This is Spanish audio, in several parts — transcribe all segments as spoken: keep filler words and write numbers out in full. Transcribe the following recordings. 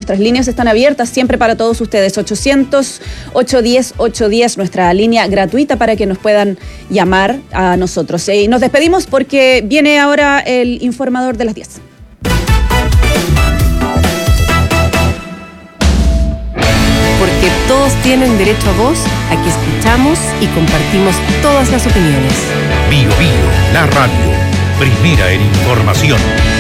nuestras líneas están abiertas siempre para todos ustedes. ochocientos, ochocientos diez, ochocientos diez, nuestra línea gratuita para que nos puedan llamar a nosotros. Y nos despedimos porque viene ahora el informador de las diez. Porque todos tienen derecho a voz, aquí escuchamos y compartimos todas las opiniones. Bio Bio, la radio, primera en información.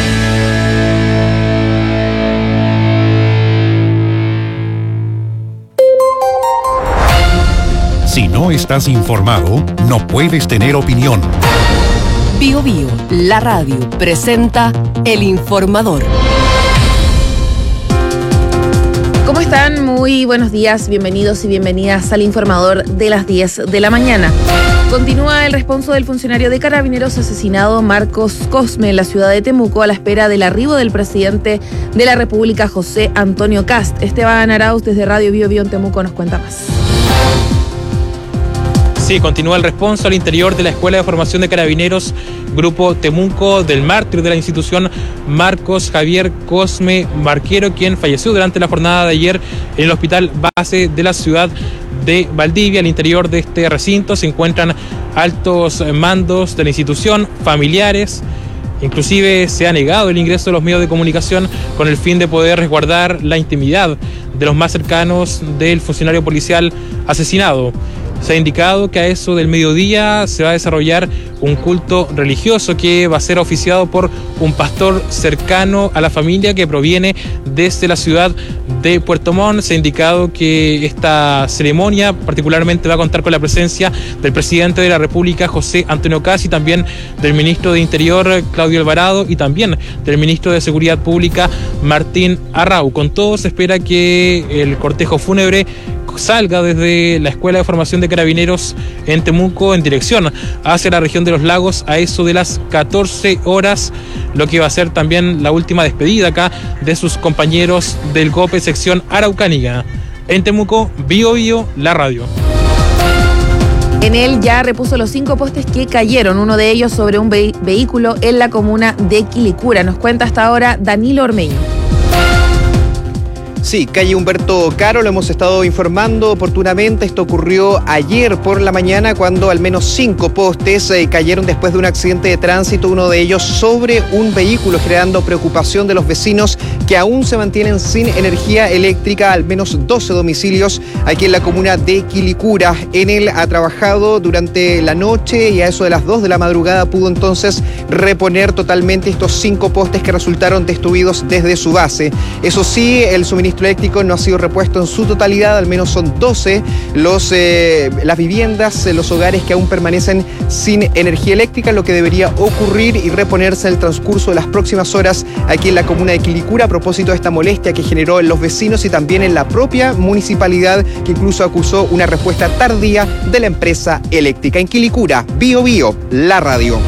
Si no estás informado, no puedes tener opinión. Bio Bio, la radio, presenta El Informador. ¿Cómo están? Muy buenos días, bienvenidos y bienvenidas al Informador de las diez de la mañana. Continúa el responso del funcionario de Carabineros asesinado Marcos Cosme en la ciudad de Temuco a la espera del arribo del presidente de la República, José Antonio Kast. Esteban Arauz desde Radio Bio Bio en Temuco nos cuenta más. Sí, continúa el responso al interior de la Escuela de Formación de Carabineros, Grupo Temuco, del mártir de la institución, Marcos Javier Cosme Marquero, quien falleció durante la jornada de ayer en el hospital base de la ciudad de Valdivia. Al interior de este recinto se encuentran altos mandos de la institución, familiares. Inclusive se ha negado el ingreso de los medios de comunicación con el fin de poder resguardar la intimidad de los más cercanos del funcionario policial asesinado. Se ha indicado que a eso del mediodía se va a desarrollar un culto religioso que va a ser oficiado por un pastor cercano a la familia que proviene desde la ciudad de Puerto Montt. Se ha indicado que esta ceremonia particularmente va a contar con la presencia del presidente de la República, José Antonio Kast, y también del ministro de Interior, Claudio Alvarado, y también del ministro de Seguridad Pública, Martín Arrau. Con todo, se espera que el cortejo fúnebre salga desde la Escuela de Formación de Carabineros en Temuco en dirección hacia la región de los lagos a eso de las catorce horas, lo que va a ser también la última despedida acá de sus compañeros del GOPE sección Araucánica. En Temuco, Bio Bio, la radio. En él ya repuso los cinco postes que cayeron, uno de ellos sobre un ve- vehículo en la comuna de Quilicura. Nos cuenta hasta ahora Danilo Ormeño. Sí, calle Humberto Caro, lo hemos estado informando oportunamente. Esto ocurrió ayer por la mañana cuando al menos cinco postes eh, cayeron después de un accidente de tránsito, uno de ellos sobre un vehículo, generando preocupación de los vecinos que aún se mantienen sin energía eléctrica. Al menos doce domicilios aquí en la comuna de Quilicura. En él ha trabajado durante la noche y a eso de las dos de la madrugada pudo entonces reponer totalmente estos cinco postes que resultaron destruidos desde su base. Eso sí, el suministro eléctrico no ha sido repuesto en su totalidad, al menos son doce los, eh, las viviendas, eh, los hogares que aún permanecen sin energía eléctrica, lo que debería ocurrir y reponerse en el transcurso de las próximas horas aquí en la comuna de Quilicura, a propósito de esta molestia que generó en los vecinos y también en la propia municipalidad, que incluso acusó una respuesta tardía de la empresa eléctrica. En Quilicura, Bio Bio, la radio.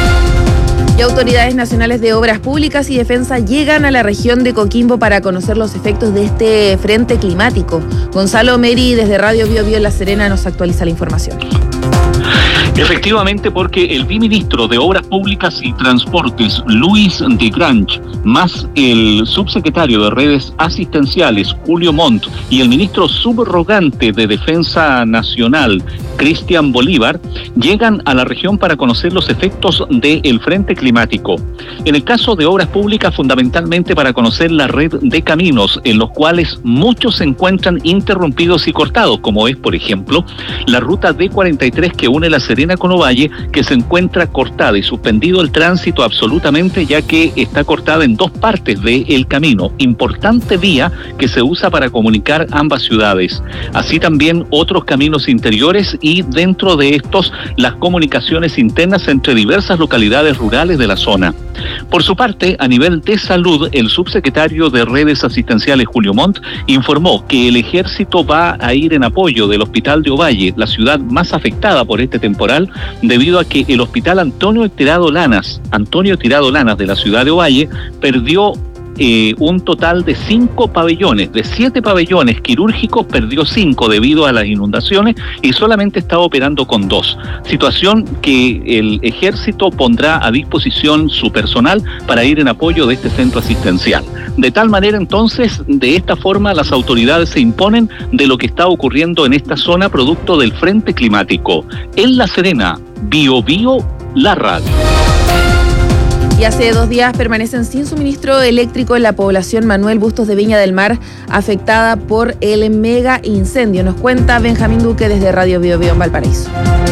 Y autoridades nacionales de obras públicas y defensa llegan a la región de Coquimbo para conocer los efectos de este frente climático. Gonzalo Meri desde Radio Bio Bio en La Serena nos actualiza la información. Efectivamente, porque el viceministro de Obras Públicas y Transportes, Luis de Grange, más el subsecretario de Redes Asistenciales, Julio Montt, y el ministro subrogante de Defensa Nacional, Cristian Bolívar, llegan a la región para conocer los efectos del frente climático. En el caso de Obras Públicas, fundamentalmente para conocer la red de caminos, en los cuales muchos se encuentran interrumpidos y cortados, como es, por ejemplo, la ruta D cuarenta y tres que une La Serena con Ovalle, que se encuentra cortada y suspendido el tránsito absolutamente, ya que está cortada en dos partes del camino. Importante vía que se usa para comunicar ambas ciudades. Así también otros caminos interiores y dentro de estos las comunicaciones internas entre diversas localidades rurales de la zona. Por su parte, a nivel de salud, el subsecretario de Redes Asistenciales, Julio Montt, informó que el ejército va a ir en apoyo del hospital de Ovalle, la ciudad más afectada por este temporal, debido a que el hospital Antonio Tirado Lanas, Antonio Tirado Lanas de la ciudad de Ovalle, perdió eh, un total de cinco pabellones. De siete pabellones quirúrgicos perdió cinco debido a las inundaciones y solamente está operando con dos. Situación que el ejército pondrá a disposición su personal para ir en apoyo de este centro asistencial. De tal manera entonces, de esta forma las autoridades se imponen de lo que está ocurriendo en esta zona producto del frente climático. En La Serena, Bio Bio, la radio. Y hace dos días permanecen sin suministro eléctrico en la población Manuel Bustos de Viña del Mar, afectada por el mega incendio. Nos cuenta Benjamín Duque desde Radio Bio Bio en Valparaíso.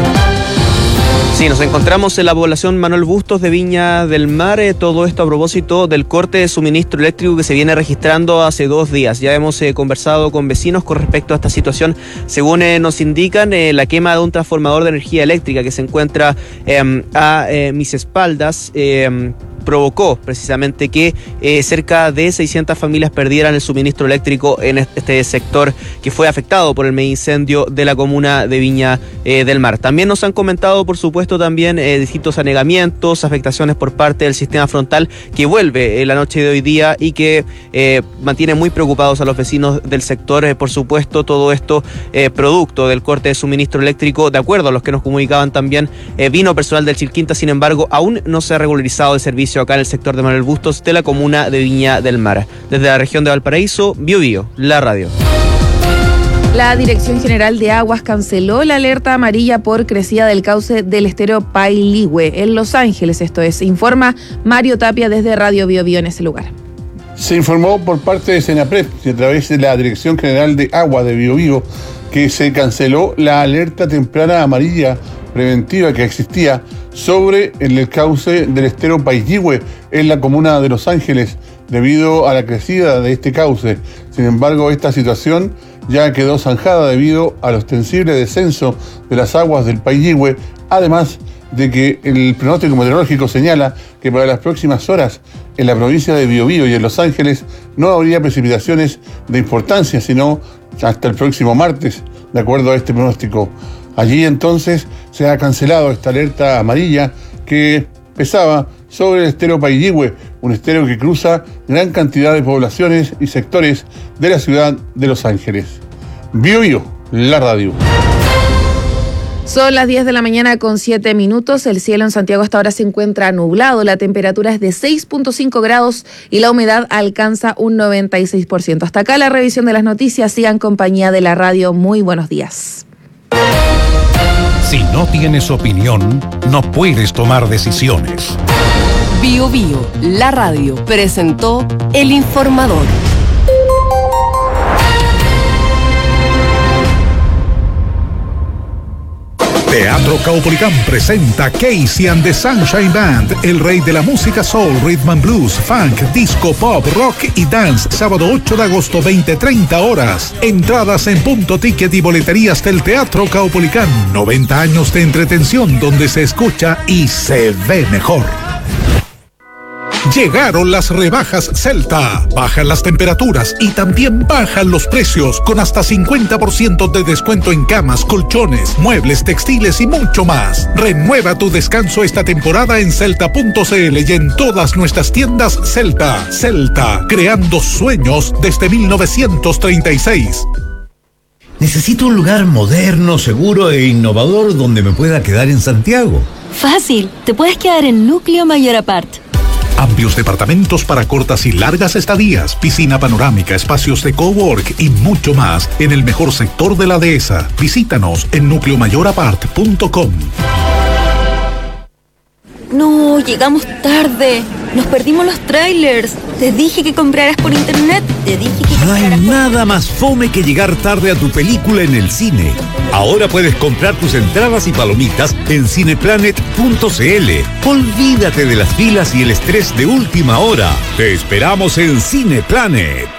Sí, nos encontramos en la población Manuel Bustos de Viña del Mar, eh, todo esto a propósito del corte de suministro eléctrico que se viene registrando hace dos días. Ya hemos eh, conversado con vecinos con respecto a esta situación. Según eh, nos indican, eh, la quema de un transformador de energía eléctrica que se encuentra eh, a eh, mis espaldas eh, provocó precisamente que eh, cerca de seiscientas familias perdieran el suministro eléctrico en este sector que fue afectado por el mega incendio de la comuna de Viña eh, del Mar. También nos han comentado, por supuesto, también eh, distintos anegamientos, afectaciones por parte del sistema frontal que vuelve en la noche de hoy día y que eh, mantiene muy preocupados a los vecinos del sector. Eh, por supuesto, todo esto eh, producto del corte de suministro eléctrico. De acuerdo a los que nos comunicaban también, eh, vino personal del Chilquinta, sin embargo, aún no se ha regularizado el servicio acá en el sector de Manuel Bustos de la comuna de Viña del Mar. Desde la región de Valparaíso, Bio Bio, la radio. La Dirección General de Aguas canceló la alerta amarilla por crecida del cauce del estero Pailigüe en Los Ángeles. Esto es, informa Mario Tapia desde Radio Bio Bio en ese lugar. Se informó por parte de Senapred y a través de la Dirección General de Agua de Bio Bio que se canceló la alerta temprana amarilla preventiva que existía sobre el cauce del estero Pailigüe en la comuna de Los Ángeles debido a la crecida de este cauce. Sin embargo, esta situación ya quedó zanjada debido al ostensible descenso de las aguas del Pailigüe, además de que el pronóstico meteorológico señala que para las próximas horas en la provincia de Biobío y en Los Ángeles no habría precipitaciones de importancia, sino hasta el próximo martes, de acuerdo a este pronóstico. Allí entonces se ha cancelado esta alerta amarilla que pesaba sobre el estero Pailigüe, un estero que cruza gran cantidad de poblaciones y sectores de la ciudad de Los Ángeles. Bio Bio, la radio. Son las diez de la mañana con siete minutos. El cielo en Santiago hasta ahora se encuentra nublado. La temperatura es de seis punto cinco grados y la humedad alcanza un noventa y seis por ciento. Hasta acá la revisión de las noticias. Sigan compañía de la radio. Muy buenos días. Si no tienes opinión, no puedes tomar decisiones. Bio Bio, la radio, presentó El Informador. Teatro Caupolicán presenta Casey and the Sunshine Band, el rey de la música soul, rhythm and blues, funk, disco, pop, rock y dance, sábado ocho de agosto, veinte treinta horas. Entradas en Punto Ticket y boleterías del Teatro Caupolicán. noventa años de entretención donde se escucha y se ve mejor. Llegaron las rebajas Celta. Bajan las temperaturas y también bajan los precios con hasta cincuenta por ciento de descuento en camas, colchones, muebles, textiles y mucho más. Renueva tu descanso esta temporada en celta punto cl y en todas nuestras tiendas Celta. Celta, creando sueños desde mil novecientos treinta y seis. Necesito un lugar moderno, seguro e innovador donde me pueda quedar en Santiago. Fácil, te puedes quedar en Núcleo Mayor Apart. Amplios departamentos para cortas y largas estadías, piscina panorámica, espacios de cowork y mucho más en el mejor sector de la dehesa. Visítanos en núcleo mayor apart punto com. No, llegamos tarde. Nos perdimos los trailers. Te dije que compraras por internet. Te dije que No hay nada más fome que llegar tarde a tu película en el cine. Ahora puedes comprar tus entradas y palomitas en cineplanet punto cl. Olvídate de las filas y el estrés de última hora. Te esperamos en Cineplanet.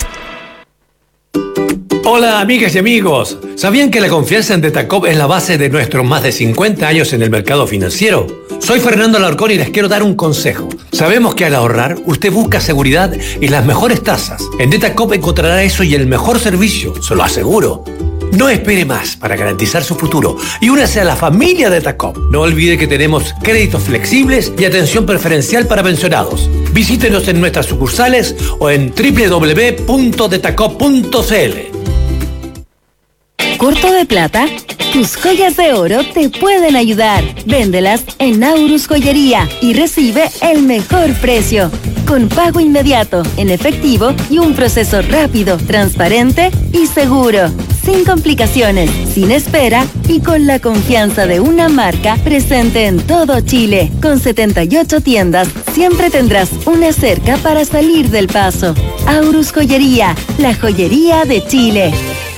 Hola amigas y amigos, ¿sabían que la confianza en Detacop es la base de nuestros más de cincuenta años en el mercado financiero? Soy Fernando Alarcón y les quiero dar un consejo. Sabemos que al ahorrar, usted busca seguridad y las mejores tasas. En Detacop encontrará eso y el mejor servicio, se lo aseguro. No espere más para garantizar su futuro y únase a la familia de TACOP. No olvide que tenemos créditos flexibles y atención preferencial para pensionados. Visítenos en nuestras sucursales o en doble u doble u doble u punto detacop punto c l. ¿Corto de plata? Tus joyas de oro te pueden ayudar. Véndelas en Aurus Joyería y recibe el mejor precio. Con pago inmediato, en efectivo y un proceso rápido, transparente y seguro. Sin complicaciones, sin espera y con la confianza de una marca presente en todo Chile. Con setenta y ocho tiendas, siempre tendrás una cerca para salir del paso. Aurus Joyería, la joyería de Chile.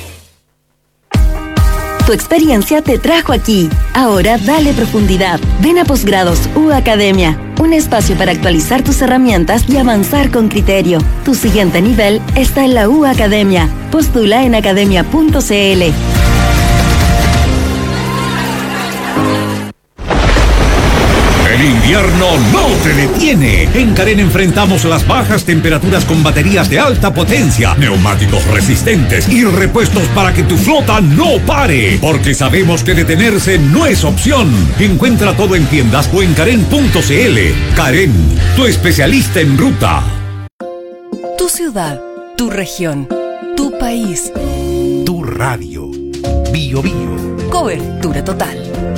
Tu experiencia te trajo aquí. Ahora dale profundidad. Ven a Posgrados U Academia. Un espacio para actualizar tus herramientas y avanzar con criterio. Tu siguiente nivel está en la U Academia. Postula en academia punto c l. El invierno no te detiene. En Karen enfrentamos las bajas temperaturas con baterías de alta potencia, neumáticos resistentes y repuestos para que tu flota no pare. Porque sabemos que detenerse no es opción. Encuentra todo en tiendas o en karen punto c l. Karen, tu especialista en ruta. Tu ciudad, tu región, tu país. Tu radio. Bio Bio. Cobertura total.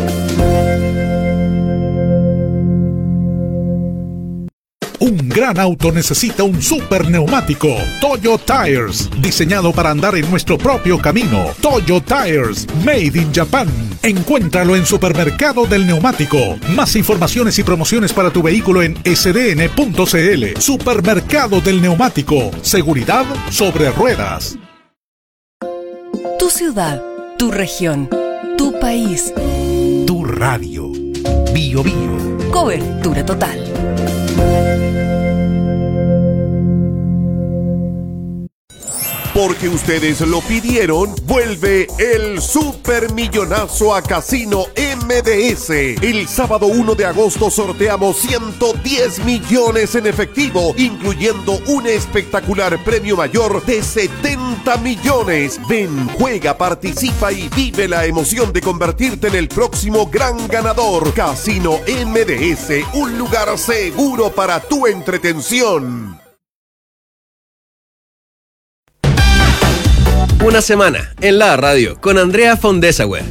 Un gran auto necesita un super neumático. Toyo Tires, diseñado para andar en nuestro propio camino. Toyo Tires, made in Japan. Encuéntralo en Supermercado del Neumático. Más informaciones y promociones para tu vehículo en s d n punto c l. Supermercado del Neumático. Seguridad sobre ruedas. Tu ciudad, tu región, tu país. Tu radio. Bio Bio. Cobertura total. Porque ustedes lo pidieron, vuelve el Supermillonazo a Casino M D S. El sábado uno de agosto sorteamos ciento diez millones en efectivo, incluyendo un espectacular premio mayor de setenta millones. Ven, juega, participa y vive la emoción de convertirte en el próximo gran ganador. Casino M D S, un lugar seguro para tu entretención. Una semana en la radio con Andrea von Dessauer.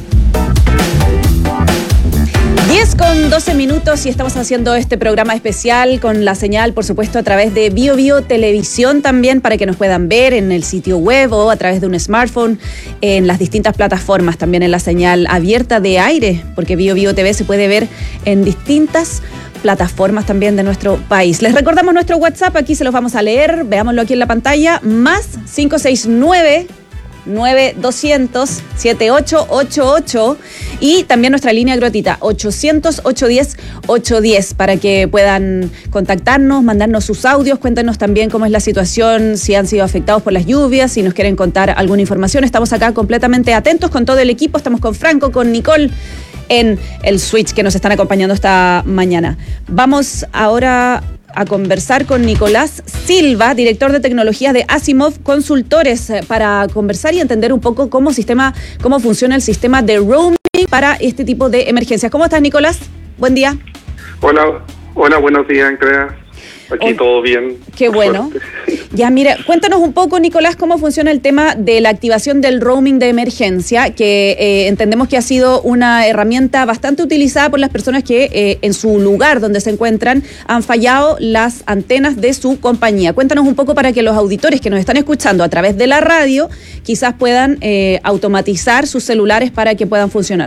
diez con doce minutos y estamos haciendo este programa especial con la señal, por supuesto, a través de Bio Bio Televisión también, para que nos puedan ver en el sitio web o a través de un smartphone, en las distintas plataformas, también en la señal abierta de aire, porque Bio Bio T V se puede ver en distintas plataformas también de nuestro país. Les recordamos nuestro WhatsApp, aquí se los vamos a leer, veámoslo aquí en la pantalla, más cinco seis nueve, nueve dos cero cero, siete ocho ocho ocho y también nuestra línea gratuita ochocientos, ochocientos diez, ochocientos diez para que puedan contactarnos, mandarnos sus audios, cuéntenos también cómo es la situación, si han sido afectados por las lluvias, si nos quieren contar alguna información. Estamos acá completamente atentos con todo el equipo, estamos con Franco, con Nicole en el switch que nos están acompañando esta mañana. Vamos ahora a conversar con Nicolás Silva, director de tecnologías de Asimov Consultores, para conversar y entender un poco cómo sistema, cómo funciona el sistema de roaming para este tipo de emergencias. ¿Cómo estás, Nicolás? Buen día. Hola, hola, buenos días, Andrea. Aquí oh, todo bien. Qué bueno. Ya, mira, cuéntanos un poco, Nicolás, cómo funciona el tema de la activación del roaming de emergencia, que eh, entendemos que ha sido una herramienta bastante utilizada por las personas que eh, en su lugar donde se encuentran han fallado las antenas de su compañía. Cuéntanos un poco para que los auditores que nos están escuchando a través de la radio quizás puedan eh, automatizar sus celulares para que puedan funcionar.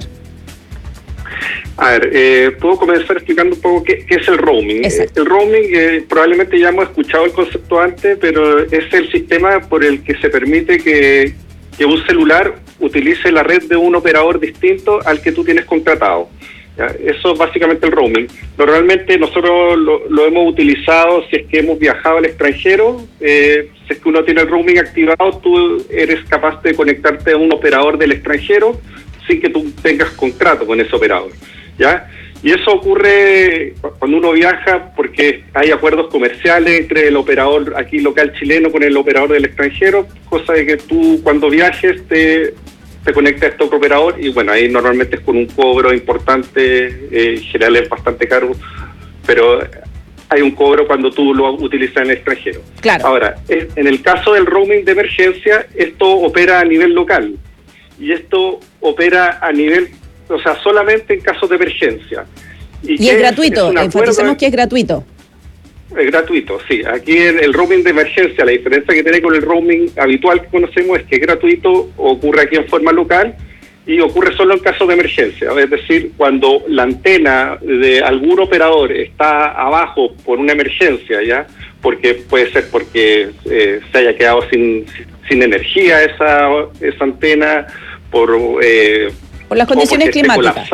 A ver, eh, puedo comenzar explicando un poco qué, qué es el roaming. Exacto. El roaming, eh, probablemente ya hemos escuchado el concepto antes, pero es el sistema por el que se permite que, que un celular utilice la red de un operador distinto al que tú tienes contratado. ¿Ya? Eso es básicamente el roaming. Normalmente nosotros lo, lo hemos utilizado si es que hemos viajado al extranjero. Eh, si es que uno tiene el roaming activado, tú eres capaz de conectarte a un operador del extranjero sin que tú tengas contrato con ese operador, ¿ya? Y eso ocurre cuando uno viaja porque hay acuerdos comerciales entre el operador aquí local chileno con el operador del extranjero, cosa de que tú cuando viajes te, se conecta a este otro operador y bueno, ahí normalmente es con un cobro importante, eh, en general es bastante caro, pero hay un cobro cuando tú lo utilizas en el extranjero. Claro. Ahora, es, en el caso del roaming de emergencia, esto opera a nivel local y esto opera a nivel, o sea, solamente en casos de emergencia. Y, y es gratuito, es enfatizamos que es gratuito. Es gratuito, sí. Aquí el, el roaming de emergencia, la diferencia que tiene con el roaming habitual que conocemos es que es gratuito, ocurre aquí en forma local y ocurre solo en casos de emergencia. Es decir, cuando la antena de algún operador está abajo por una emergencia, ya, porque puede ser porque eh, se haya quedado sin, sin energía esa, esa antena, por, eh, por las condiciones climáticas.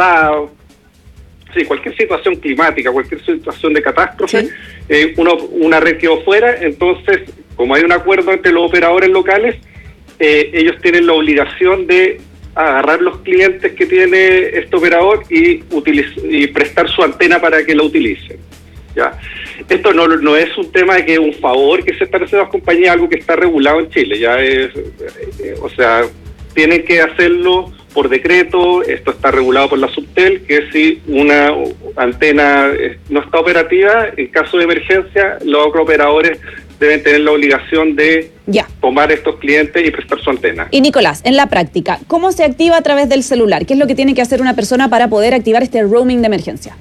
Sí, cualquier situación climática, cualquier situación de catástrofe, sí. eh, uno, una red quedó fuera, entonces, como hay un acuerdo entre los operadores locales, eh, ellos tienen la obligación de agarrar los clientes que tiene este operador y, utiliz- y prestar su antena para que la utilicen. ¿Ya? Esto no, no es un tema de que es un favor que se están haciendo las compañías, algo que está regulado en Chile, ya es, eh, o sea, tienen que hacerlo por decreto, esto está regulado por la Subtel, que si una antena no está operativa, en caso de emergencia, los otros operadores deben tener la obligación de ya. tomar estos clientes y prestar su antena. Y Nicolás, en la práctica, ¿cómo se activa a través del celular? ¿Qué es lo que tiene que hacer una persona para poder activar este roaming de emergencia?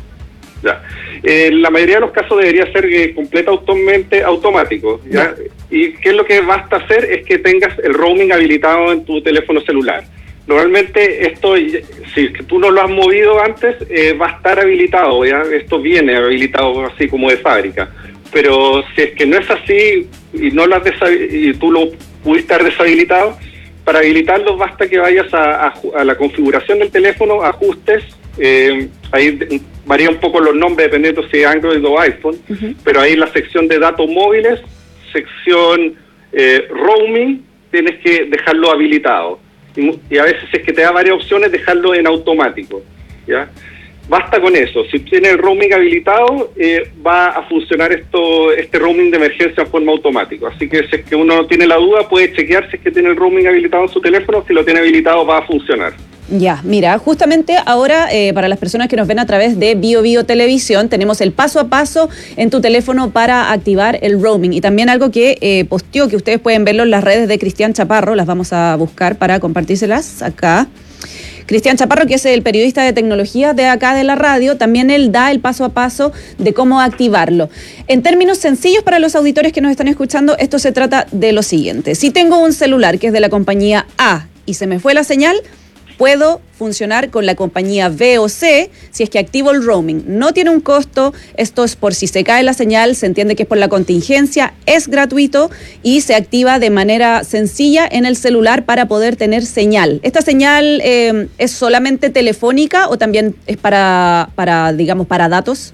Ya. Eh, la mayoría de los casos debería ser eh, completamente automático. ¿ya? Ya. ¿Y qué es lo que basta hacer? Es que tengas el roaming habilitado en tu teléfono celular. Normalmente esto, si tú no lo has movido antes, eh, va a estar habilitado, ¿ya? Esto viene habilitado así como de fábrica. Pero si es que no es así y no lo has deshabil- y tú lo pudiste haber deshabilitado, para habilitarlo basta que vayas a, a, a la configuración del teléfono, ajustes, eh, ahí varía un poco los nombres dependiendo si es Android o iPhone, uh-huh. pero ahí en la sección de datos móviles, sección eh, roaming, tienes que dejarlo habilitado. Y a veces es que te da varias opciones, dejarlo en automático, ¿ya? Basta con eso. Si tiene el roaming habilitado, eh, va a funcionar esto, este roaming de emergencia en forma automática. Así que si es que uno no tiene la duda, puede chequear si es que tiene el roaming habilitado en su teléfono. Si lo tiene habilitado, va a funcionar. Ya, mira, justamente ahora eh, para las personas que nos ven a través de Bio Bio Televisión, tenemos el paso a paso en tu teléfono para activar el roaming. Y también algo que eh, posteó, que ustedes pueden verlo en las redes de Cristian Chaparro, las vamos a buscar para compartírselas acá. Cristian Chaparro, que es el periodista de tecnología de acá de la radio, también él da el paso a paso de cómo activarlo. En términos sencillos para los auditores que nos están escuchando, esto se trata de lo siguiente. Si tengo un celular que es de la compañía A y se me fue la señal, puedo funcionar con la compañía B o C si es que activo el roaming. No tiene un costo, esto es por si se cae la señal, se entiende que es por la contingencia, es gratuito y se activa de manera sencilla en el celular para poder tener señal. ¿Esta señal eh, es solamente telefónica o también es para, para digamos, para datos?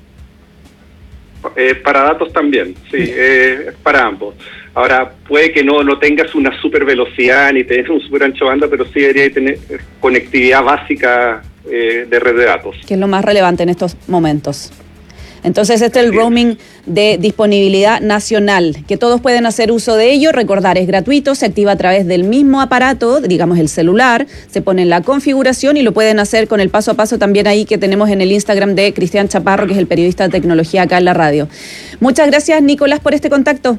Eh, para datos también, sí, eh, es para ambos. Ahora, puede que no, no tengas una super velocidad ni tengas un super ancho banda, pero sí debería tener conectividad básica eh, de red de datos. Que es lo más relevante en estos momentos. Entonces, este es el roaming de disponibilidad nacional, que todos pueden hacer uso de ello. Recordar, es gratuito, se activa a través del mismo aparato, digamos el celular, se pone en la configuración y lo pueden hacer con el paso a paso también ahí que tenemos en el Instagram de Cristian Chaparro, que es el periodista de tecnología acá en la radio. Muchas gracias, Nicolás, por este contacto.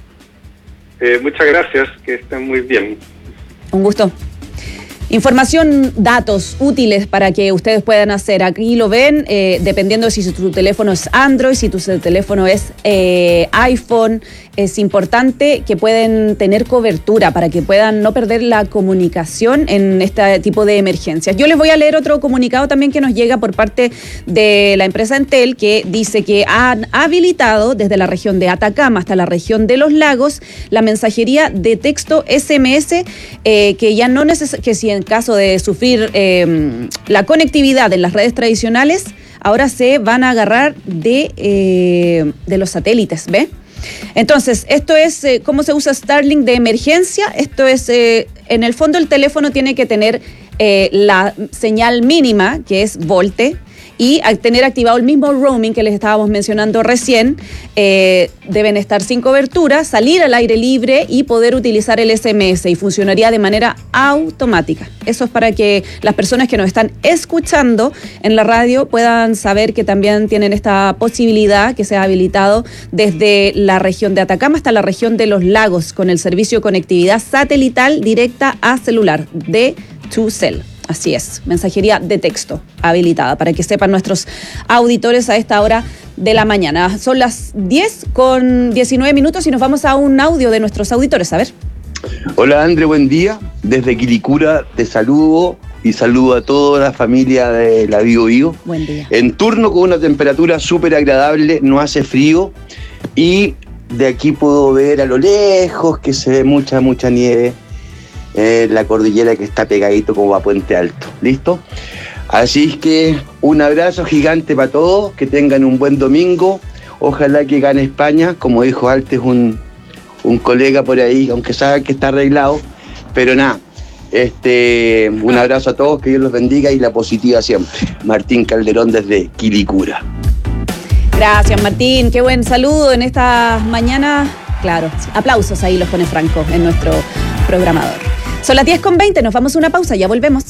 Eh, muchas gracias, que estén muy bien. Un gusto. Información, datos útiles para que ustedes puedan hacer. Aquí lo ven, eh, dependiendo si tu teléfono es Android, si tu teléfono es eh, iPhone. Es importante que puedan tener cobertura para que puedan no perder la comunicación en este tipo de emergencias. Yo les voy a leer otro comunicado también que nos llega por parte de la empresa Entel, que dice que han habilitado desde la región de Atacama hasta la región de Los Lagos la mensajería de texto S M S, eh, que ya no neces- que si en caso de sufrir eh, la conectividad en las redes tradicionales, ahora se van a agarrar de, eh, de los satélites, ¿ve? Entonces, esto es eh, cómo se usa Starlink de emergencia. Esto es, eh, en el fondo el teléfono tiene que tener eh, la señal mínima, que es Volte, y al tener activado el mismo roaming que les estábamos mencionando recién, eh, deben estar sin cobertura, salir al aire libre y poder utilizar el S M S y funcionaría de manera automática. Eso es para que las personas que nos están escuchando en la radio puedan saber que también tienen esta posibilidad que se ha habilitado desde la región de Atacama hasta la región de Los Lagos con el servicio de conectividad satelital directa a celular de TwoCell. Así es, mensajería de texto habilitada para que sepan nuestros auditores a esta hora de la mañana. Son las diez con diecinueve minutos y nos vamos a un audio de nuestros auditores. A ver. Hola André, buen día. Desde Quilicura te saludo y saludo a toda la familia de la Bio Bio. Buen día. En turno con una temperatura súper agradable, no hace frío y de aquí puedo ver a lo lejos que se ve mucha, mucha nieve. Eh, la cordillera que está pegadito como a Puente Alto. ¿Listo? Así es que un abrazo gigante para todos, que tengan un buen domingo. Ojalá que gane España, como dijo antes un, un colega por ahí, aunque saben que está arreglado. Pero nada, este, un abrazo a todos, que Dios los bendiga y la positiva siempre. Martín Calderón desde Quilicura. Gracias, Martín. Qué buen saludo en esta mañana. Claro, aplausos ahí los pone Franco en nuestro programador. Son las diez con veinte, nos vamos a una pausa, ya volvemos.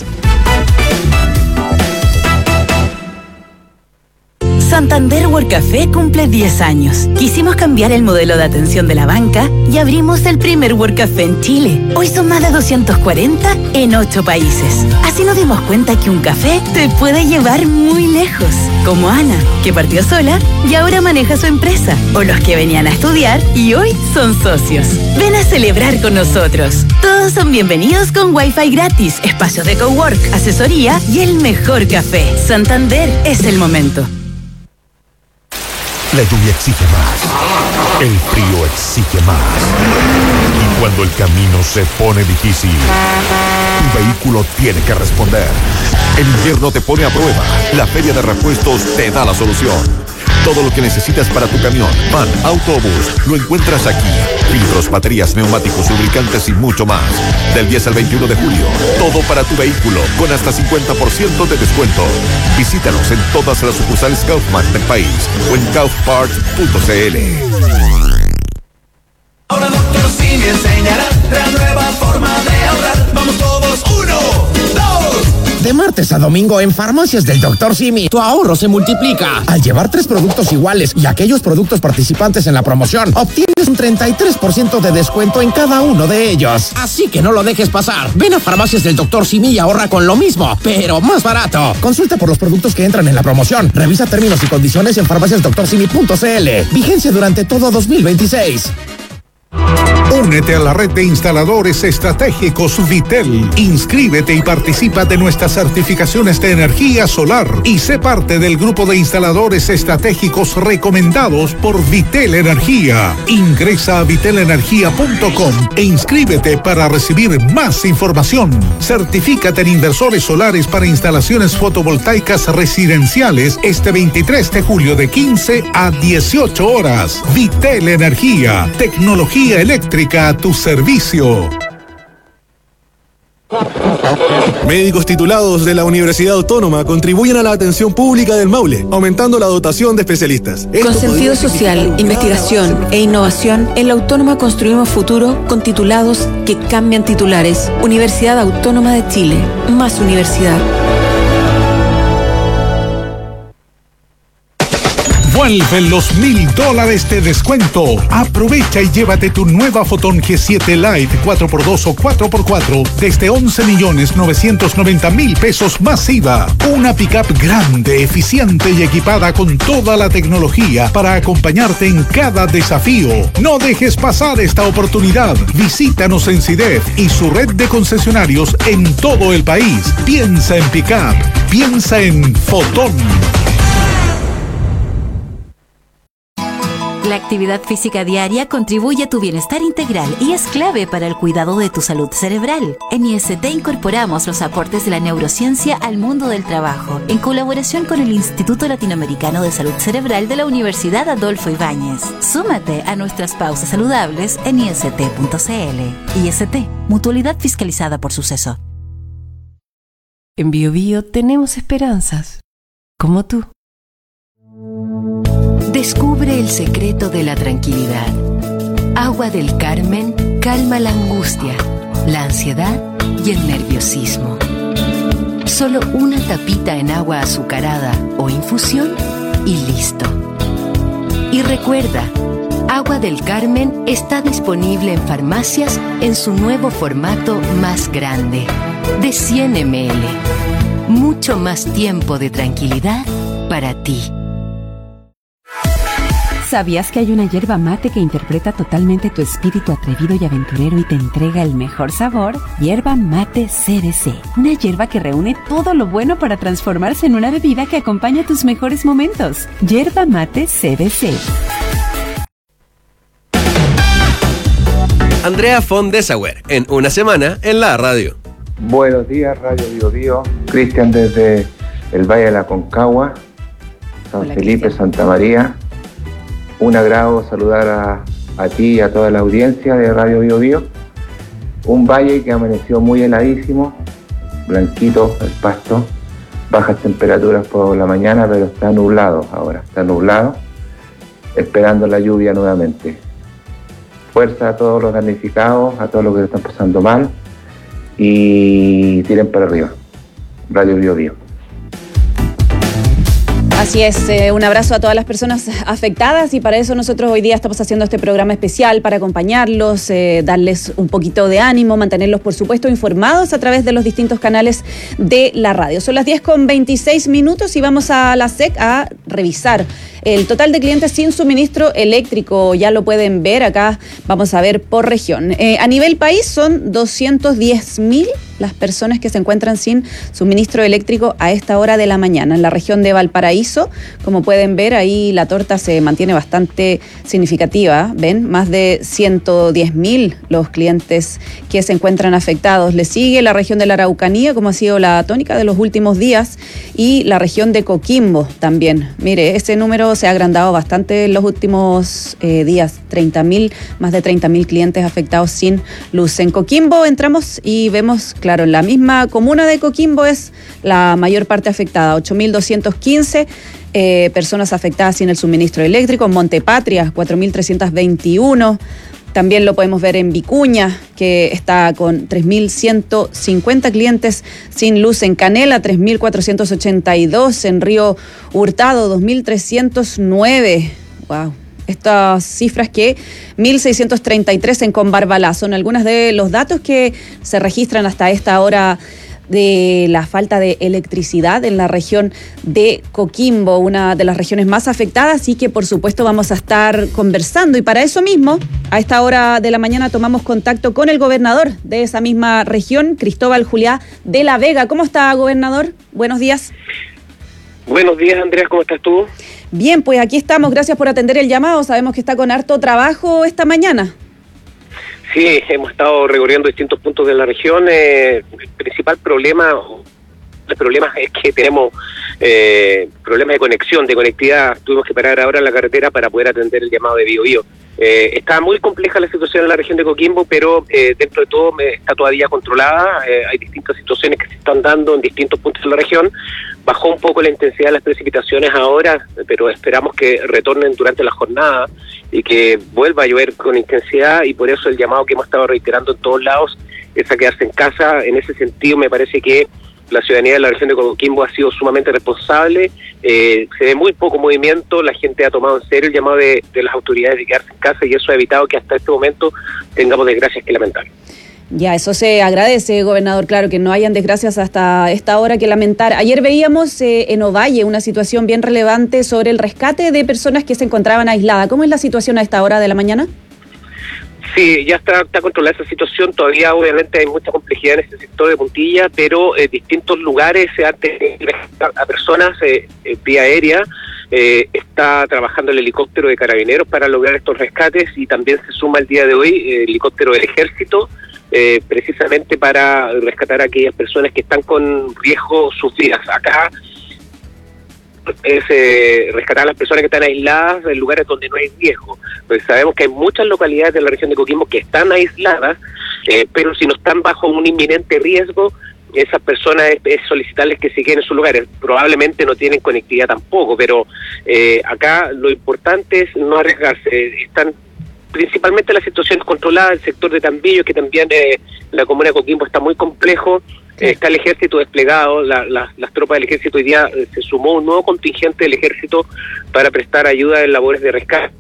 Santander World Café cumple diez años. Quisimos cambiar el modelo de atención de la banca y abrimos el primer World Café en Chile. Hoy son más de doscientos cuarenta en ocho países. Así nos dimos cuenta que un café te puede llevar muy lejos. Como Ana, que partió sola y ahora maneja su empresa. O los que venían a estudiar y hoy son socios. Ven a celebrar con nosotros. Todos son bienvenidos con Wi-Fi gratis, espacios de cowork, asesoría y el mejor café. Santander es el momento. La lluvia exige más, el frío exige más. Y cuando el camino se pone difícil, tu vehículo tiene que responder. El invierno te pone a prueba. La Feria de Repuestos te da la solución. Todo lo que necesitas para tu camión, van, autobús, lo encuentras aquí. Filtros, baterías, neumáticos, lubricantes y mucho más. Del diez al veintiuno de julio, todo para tu vehículo, con hasta cincuenta por ciento de descuento. Visítanos en todas las sucursales Kaufman del país o en kaufparts punto c l. Ahora Doctor Simi enseñará la nueva forma de ahorrar. Vamos todos, uno, dos. De martes a domingo en Farmacias del doctor Simi, tu ahorro se multiplica. Al llevar tres productos iguales y aquellos productos participantes en la promoción, obtienes un treinta y tres por ciento de descuento en cada uno de ellos. Así que no lo dejes pasar. Ven a Farmacias del doctor Simi y ahorra con lo mismo, pero más barato. Consulta por los productos que entran en la promoción. Revisa términos y condiciones en farmacias doctor simi punto c l. Vigencia durante todo dos mil veintiséis. Únete a la red de instaladores estratégicos Vitel. Inscríbete y participa de nuestras certificaciones de energía solar y sé parte del grupo de instaladores estratégicos recomendados por Vitel Energía. Ingresa a vitel energía punto com e inscríbete para recibir más información. Certifícate en inversores solares para instalaciones fotovoltaicas residenciales este veintitrés de julio de quince a dieciocho horas. Vitel Energía, tecnología eléctrica a tu servicio. Médicos titulados de la Universidad Autónoma contribuyen a la atención pública del Maule, aumentando la dotación de especialistas. Esto con sentido social, investigación e innovación, en la Autónoma construimos futuro con titulados que cambian titulares. Universidad Autónoma de Chile, más universidad. Vuelven los mil dólares de descuento. Aprovecha y llévate tu nueva Foton G siete Lite cuatro por dos o cuatro por cuatro desde once millones novecientos noventa mil pesos más I V A. Una pickup grande, eficiente y equipada con toda la tecnología para acompañarte en cada desafío. No dejes pasar esta oportunidad. Visítanos en CIDEF y su red de concesionarios en todo el país. Piensa en pickup. Piensa en Foton. La actividad física diaria contribuye a tu bienestar integral y es clave para el cuidado de tu salud cerebral. En I S T incorporamos los aportes de la neurociencia al mundo del trabajo, en colaboración con el Instituto Latinoamericano de Salud Cerebral de la Universidad Adolfo Ibáñez. Súmate a nuestras pausas saludables en i s t punto c l. I S T, mutualidad fiscalizada por Suceso. En Bio Bio tenemos esperanzas. como tú. Descubre el secreto de la tranquilidad. Agua del Carmen calma la angustia, la ansiedad y el nerviosismo. Solo una tapita en agua azucarada o infusión y listo. Y recuerda, Agua del Carmen está disponible en farmacias en su nuevo formato más grande, de cien mililitros. Mucho más tiempo de tranquilidad para ti. ¿Sabías que hay una yerba mate que interpreta totalmente tu espíritu atrevido y aventurero y te entrega el mejor sabor? Yerba Mate C B C. Una yerba que reúne todo lo bueno para transformarse en una bebida que acompaña tus mejores momentos. Yerba Mate C B C. Andrea von Dessauer, en Una Semana en la Radio. Buenos días, Radio Bio Bio. Cristian desde el Valle de la Concagua, San Hola, Felipe, Cristian. Santa María. Un agrado saludar a, a ti y a toda la audiencia de Radio Bio Bio. Un valle que amaneció muy heladísimo, blanquito el pasto, bajas temperaturas por la mañana, pero está nublado ahora, está nublado, esperando la lluvia nuevamente. Fuerza a todos los damnificados, a todos los que están pasando mal, y tiren para arriba. Radio Bio Bio. Así es, eh, un abrazo a todas las personas afectadas y para eso nosotros hoy día estamos haciendo este programa especial para acompañarlos, eh, darles un poquito de ánimo, mantenerlos por supuesto informados a través de los distintos canales de la radio. Son las diez con veintiséis minutos y vamos a la S E C a revisar el total de clientes sin suministro eléctrico. Ya lo pueden ver acá, vamos a ver por región. Eh, a nivel país son doscientos diez mil las personas que se encuentran sin suministro eléctrico a esta hora de la mañana. En la región de Valparaíso, como pueden ver, ahí la torta se mantiene bastante significativa. ¿Ven? Más de ciento diez mil los clientes que se encuentran afectados. Le sigue la región de la Araucanía, como ha sido la tónica de los últimos días, y la región de Coquimbo también. Mire, ese número se ha agrandado bastante en los últimos eh, días. treinta mil, más de treinta mil clientes afectados sin luz. En Coquimbo entramos y vemos, claro, Claro, la misma comuna de Coquimbo es la mayor parte afectada, ocho mil doscientos quince eh, personas afectadas sin el suministro eléctrico. En Montepatria, cuatro mil trescientos veintiuno. También lo podemos ver en Vicuña, que está con tres mil ciento cincuenta clientes sin luz. En Canela, tres mil cuatrocientos ochenta y dos. En Río Hurtado, dos mil trescientos nueve. Wow. Estas cifras que mil seiscientos treinta y tres en Combarbalá son algunos de los datos que se registran hasta esta hora de la falta de electricidad en la región de Coquimbo, una de las regiones más afectadas, y que por supuesto vamos a estar conversando. Y para eso mismo, a esta hora de la mañana tomamos contacto con el gobernador de esa misma región, Cristóbal Juliá de la Vega. ¿Cómo está, gobernador? Buenos días. Buenos días, Andrea, ¿cómo estás tú? Bien, pues aquí estamos, gracias por atender el llamado, sabemos que está con harto trabajo esta mañana. Sí, hemos estado recorriendo distintos puntos de la región. Eh, el principal problema, el problema es que tenemos eh, problemas de conexión, de conectividad. Tuvimos que parar ahora en la carretera para poder atender el llamado de Bio Bio. Eh, está muy compleja la situación en la región de Coquimbo, pero eh, dentro de todo me, está todavía controlada. Eh, hay distintas situaciones que se están dando en distintos puntos de la región. Bajó un poco la intensidad de las precipitaciones ahora, pero esperamos que retornen durante la jornada y que vuelva a llover con intensidad, y por eso el llamado que hemos estado reiterando en todos lados es a quedarse en casa. En ese sentido me parece que la ciudadanía de la región de Coquimbo ha sido sumamente responsable, eh, se ve muy poco movimiento, la gente ha tomado en serio el llamado de, de las autoridades de quedarse en casa, y eso ha evitado que hasta este momento tengamos desgracias que lamentar. Ya, eso se agradece, gobernador, claro, que no hayan desgracias hasta esta hora que lamentar. Ayer veíamos eh, en Ovalle una situación bien relevante sobre el rescate de personas que se encontraban aisladas. ¿Cómo es la situación a esta hora de la mañana? Sí, ya está, está controlada esa situación. Todavía obviamente hay mucha complejidad en este sector de Puntilla, pero en distintos lugares se han tenido a personas eh, eh, vía aérea. Eh, está trabajando el helicóptero de Carabineros para lograr estos rescates, y también se suma el día de hoy el helicóptero del Ejército, eh, precisamente para rescatar a aquellas personas que están con riesgo sus vidas. Acá es eh, rescatar a las personas que están aisladas en lugares donde no hay riesgo. Pues sabemos que hay muchas localidades de la región de Coquimbo que están aisladas, eh, pero si no están bajo un inminente riesgo, esas personas es, es solicitarles que se queden en sus lugares. Probablemente no tienen conectividad tampoco, pero eh, acá lo importante es no arriesgarse. Están principalmente las situaciones controladas, el sector de Tambillo, que también eh, la comuna de Coquimbo está muy complejo. Eh, está el ejército desplegado, la, la, las tropas del ejército hoy día eh, se sumó un nuevo contingente del ejército para prestar ayuda en labores de rescate,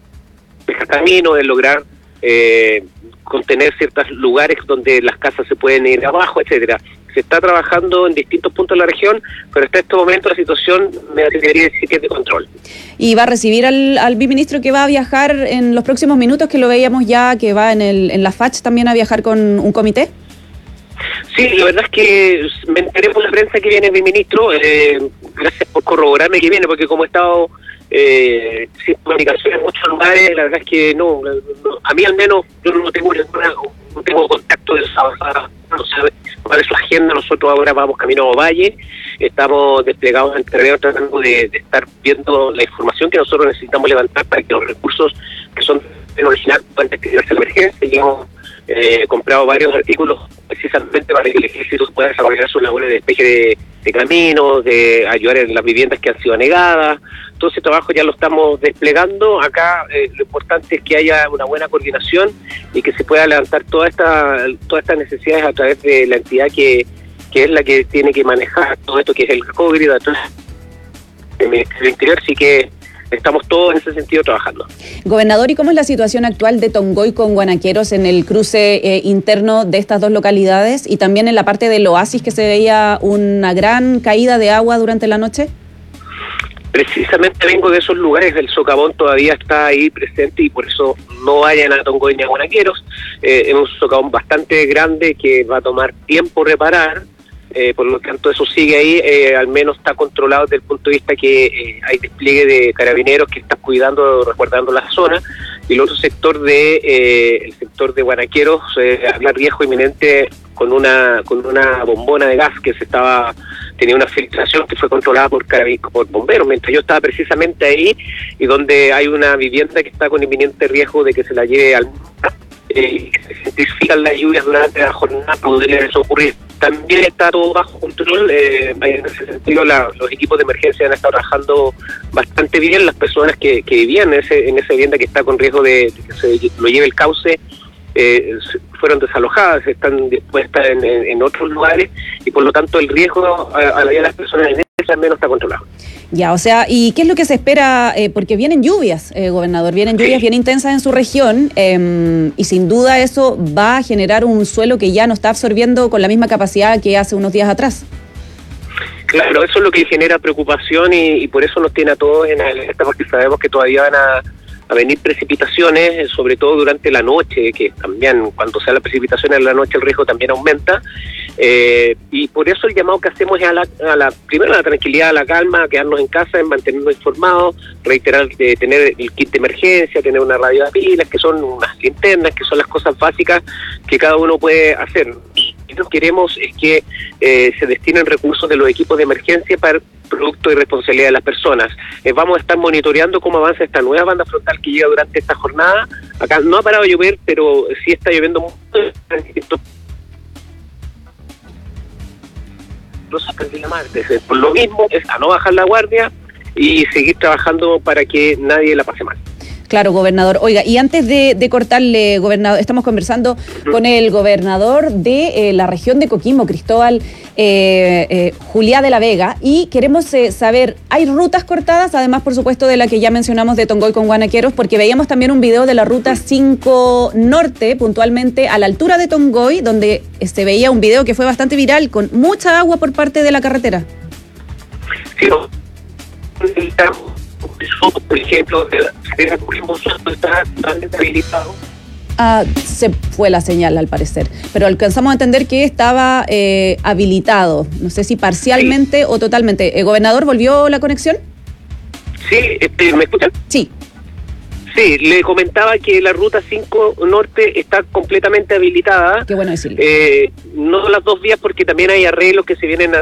de camino, de lograr eh, contener ciertos lugares donde las casas se pueden ir abajo, etcétera. Se está trabajando en distintos puntos de la región, pero hasta este momento la situación me atrevería a decir que es de control. ¿Y va a recibir al, al biministro que va a viajar en los próximos minutos, que lo veíamos ya, que va en, el, en la F A C H también a viajar con un comité? Sí, la verdad es que me enteré por la prensa que viene mi ministro, eh, gracias por corroborarme que viene, porque como he estado eh, sin comunicación en muchos lugares, la verdad es que no, no a mí al menos yo no tengo ninguna, no tengo contacto de esa, no sé, para su agenda. Nosotros ahora vamos camino a Valle, estamos desplegados en terreno tratando de, de estar viendo la información que nosotros necesitamos levantar para que los recursos que son del original puedan activarse la emergencia. Y hemos eh, comprado varios artículos precisamente para que el ejército pueda desarrollar sus labores de despeje de, de caminos, de ayudar en las viviendas que han sido anegadas. Todo ese trabajo ya lo estamos desplegando. Acá eh, lo importante es que haya una buena coordinación y que se pueda levantar toda esta, todas estas necesidades a través de la entidad que, que es la que tiene que manejar todo esto, que es el recovery de el Ministerio del Interior. Así que estamos todos en ese sentido trabajando. Gobernador, ¿y cómo es la situación actual de Tongoy con Guanaqueros en el cruce eh, interno de estas dos localidades y también en la parte del oasis, que se veía una gran caída de agua durante la noche? Precisamente vengo de esos lugares, el socavón todavía está ahí presente y por eso no vayan a Tongoy ni a Guanaqueros. Eh, es un socavón bastante grande que va a tomar tiempo reparar. Eh, por lo tanto eso sigue ahí, eh, al menos está controlado desde el punto de vista que eh, hay despliegue de carabineros que están cuidando, resguardando la zona, y el otro sector de eh, el sector de Guanaqueros eh, había riesgo inminente con una con una bombona de gas que se estaba tenía una filtración que fue controlada por carabineros, por bomberos, mientras yo estaba precisamente ahí, y donde hay una vivienda que está con inminente riesgo de que se la lleve al eh, y se intensifican las lluvias durante la jornada, podría eso ocurrir. También está todo bajo control, eh, en ese sentido la, los equipos de emergencia han estado trabajando bastante bien. Las personas que, que vivían en, ese, en esa vivienda que está con riesgo de, de que se lo lleve el cauce eh, fueron desalojadas, están dispuestas en, en, en otros lugares, y por lo tanto el riesgo a, a la vida de las personas en ese al menos está controlado. Ya, o sea, ¿y qué es lo que se espera? Eh, porque vienen lluvias, eh, gobernador, vienen lluvias sí. bien intensas en su región, eh, y sin duda eso va a generar un suelo que ya no está absorbiendo con la misma capacidad que hace unos días atrás. Claro, eso es lo que genera preocupación y, y por eso nos tiene a todos en alerta, porque sabemos que todavía van a, a venir precipitaciones, sobre todo durante la noche, que también cuando sea la precipitación en la noche el riesgo también aumenta. Eh, y por eso el llamado que hacemos es a la, a la primero a la tranquilidad, a la calma, a quedarnos en casa, en mantenernos informados, reiterar de tener el kit de emergencia, tener una radio de pilas, que son unas linternas, que son las cosas básicas que cada uno puede hacer. Y lo que queremos es que eh, se destinen recursos de los equipos de emergencia para producto y responsabilidad de las personas. Eh, vamos a estar monitoreando cómo avanza esta nueva banda frontal que llega durante esta jornada. Acá no ha parado de llover, pero sí está lloviendo mucho. Por lo mismo es a no bajar la guardia y seguir trabajando para que nadie la pase mal. Claro, gobernador. Oiga, y antes de, de cortarle, gobernador, estamos conversando uh-huh. con el gobernador de eh, la región de Coquimbo, Cristóbal eh, eh, Juliá de la Vega, y queremos eh, saber, ¿hay rutas cortadas? Además, por supuesto, de la que ya mencionamos de Tongoy con Guanaqueros, porque veíamos también un video de la ruta cinco Norte, puntualmente a la altura de Tongoy, donde se veía un video que fue bastante viral, con mucha agua por parte de la carretera. Sí, no. Por ejemplo, el Coquimbo está totalmente habilitado. Ah, se fue la señal al parecer, pero alcanzamos a entender que estaba eh, habilitado, no sé si parcialmente sí. o totalmente. ¿El gobernador volvió la conexión? Sí, este, ¿me escuchan? Sí. Sí, le comentaba que la ruta cinco Norte está completamente habilitada. Qué bueno decirlo. Eh, no las dos vías porque también hay arreglos que se vienen a...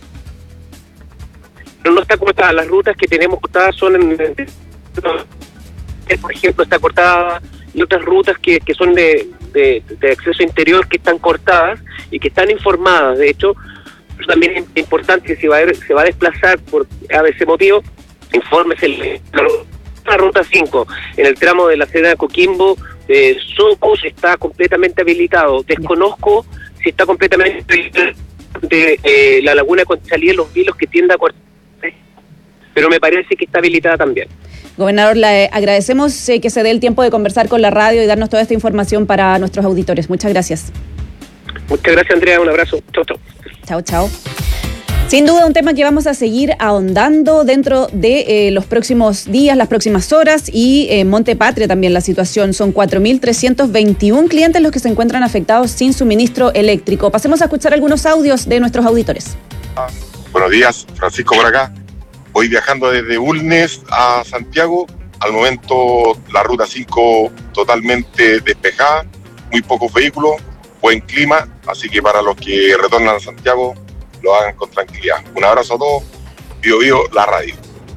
Pero no está cortada. Las rutas que tenemos cortadas son, en, en, por ejemplo, está cortada, y otras rutas que, que son de de, de acceso interior que están cortadas y que están informadas. De hecho, también es importante que si va a, se va a desplazar por a ese motivo, infórmese el, la ruta cinco en el tramo de la Serena de Coquimbo, eh, Socos está completamente habilitado. Desconozco si está completamente de eh, la laguna Conchalí en los Vilos que tiende a cortar, pero me parece que está habilitada también. Gobernador, le agradecemos eh, que se dé el tiempo de conversar con la radio y darnos toda esta información para nuestros auditores. Muchas gracias. Muchas gracias, Andrea. Un abrazo. Chau, chau. Chao, chao. Sin duda un tema que vamos a seguir ahondando dentro de eh, los próximos días, las próximas horas, y en eh, Monte Patria también la situación. Son cuatro mil trescientos veintiún clientes los que se encuentran afectados sin suministro eléctrico. Pasemos a escuchar algunos audios de nuestros auditores. Buenos días, Francisco por acá. Voy viajando desde Bulnes a Santiago. Al momento la ruta cinco totalmente despejada, muy pocos vehículos, buen clima, así que para los que retornan a Santiago, lo hagan con tranquilidad. Un abrazo a todos. Bio Bio, la radio.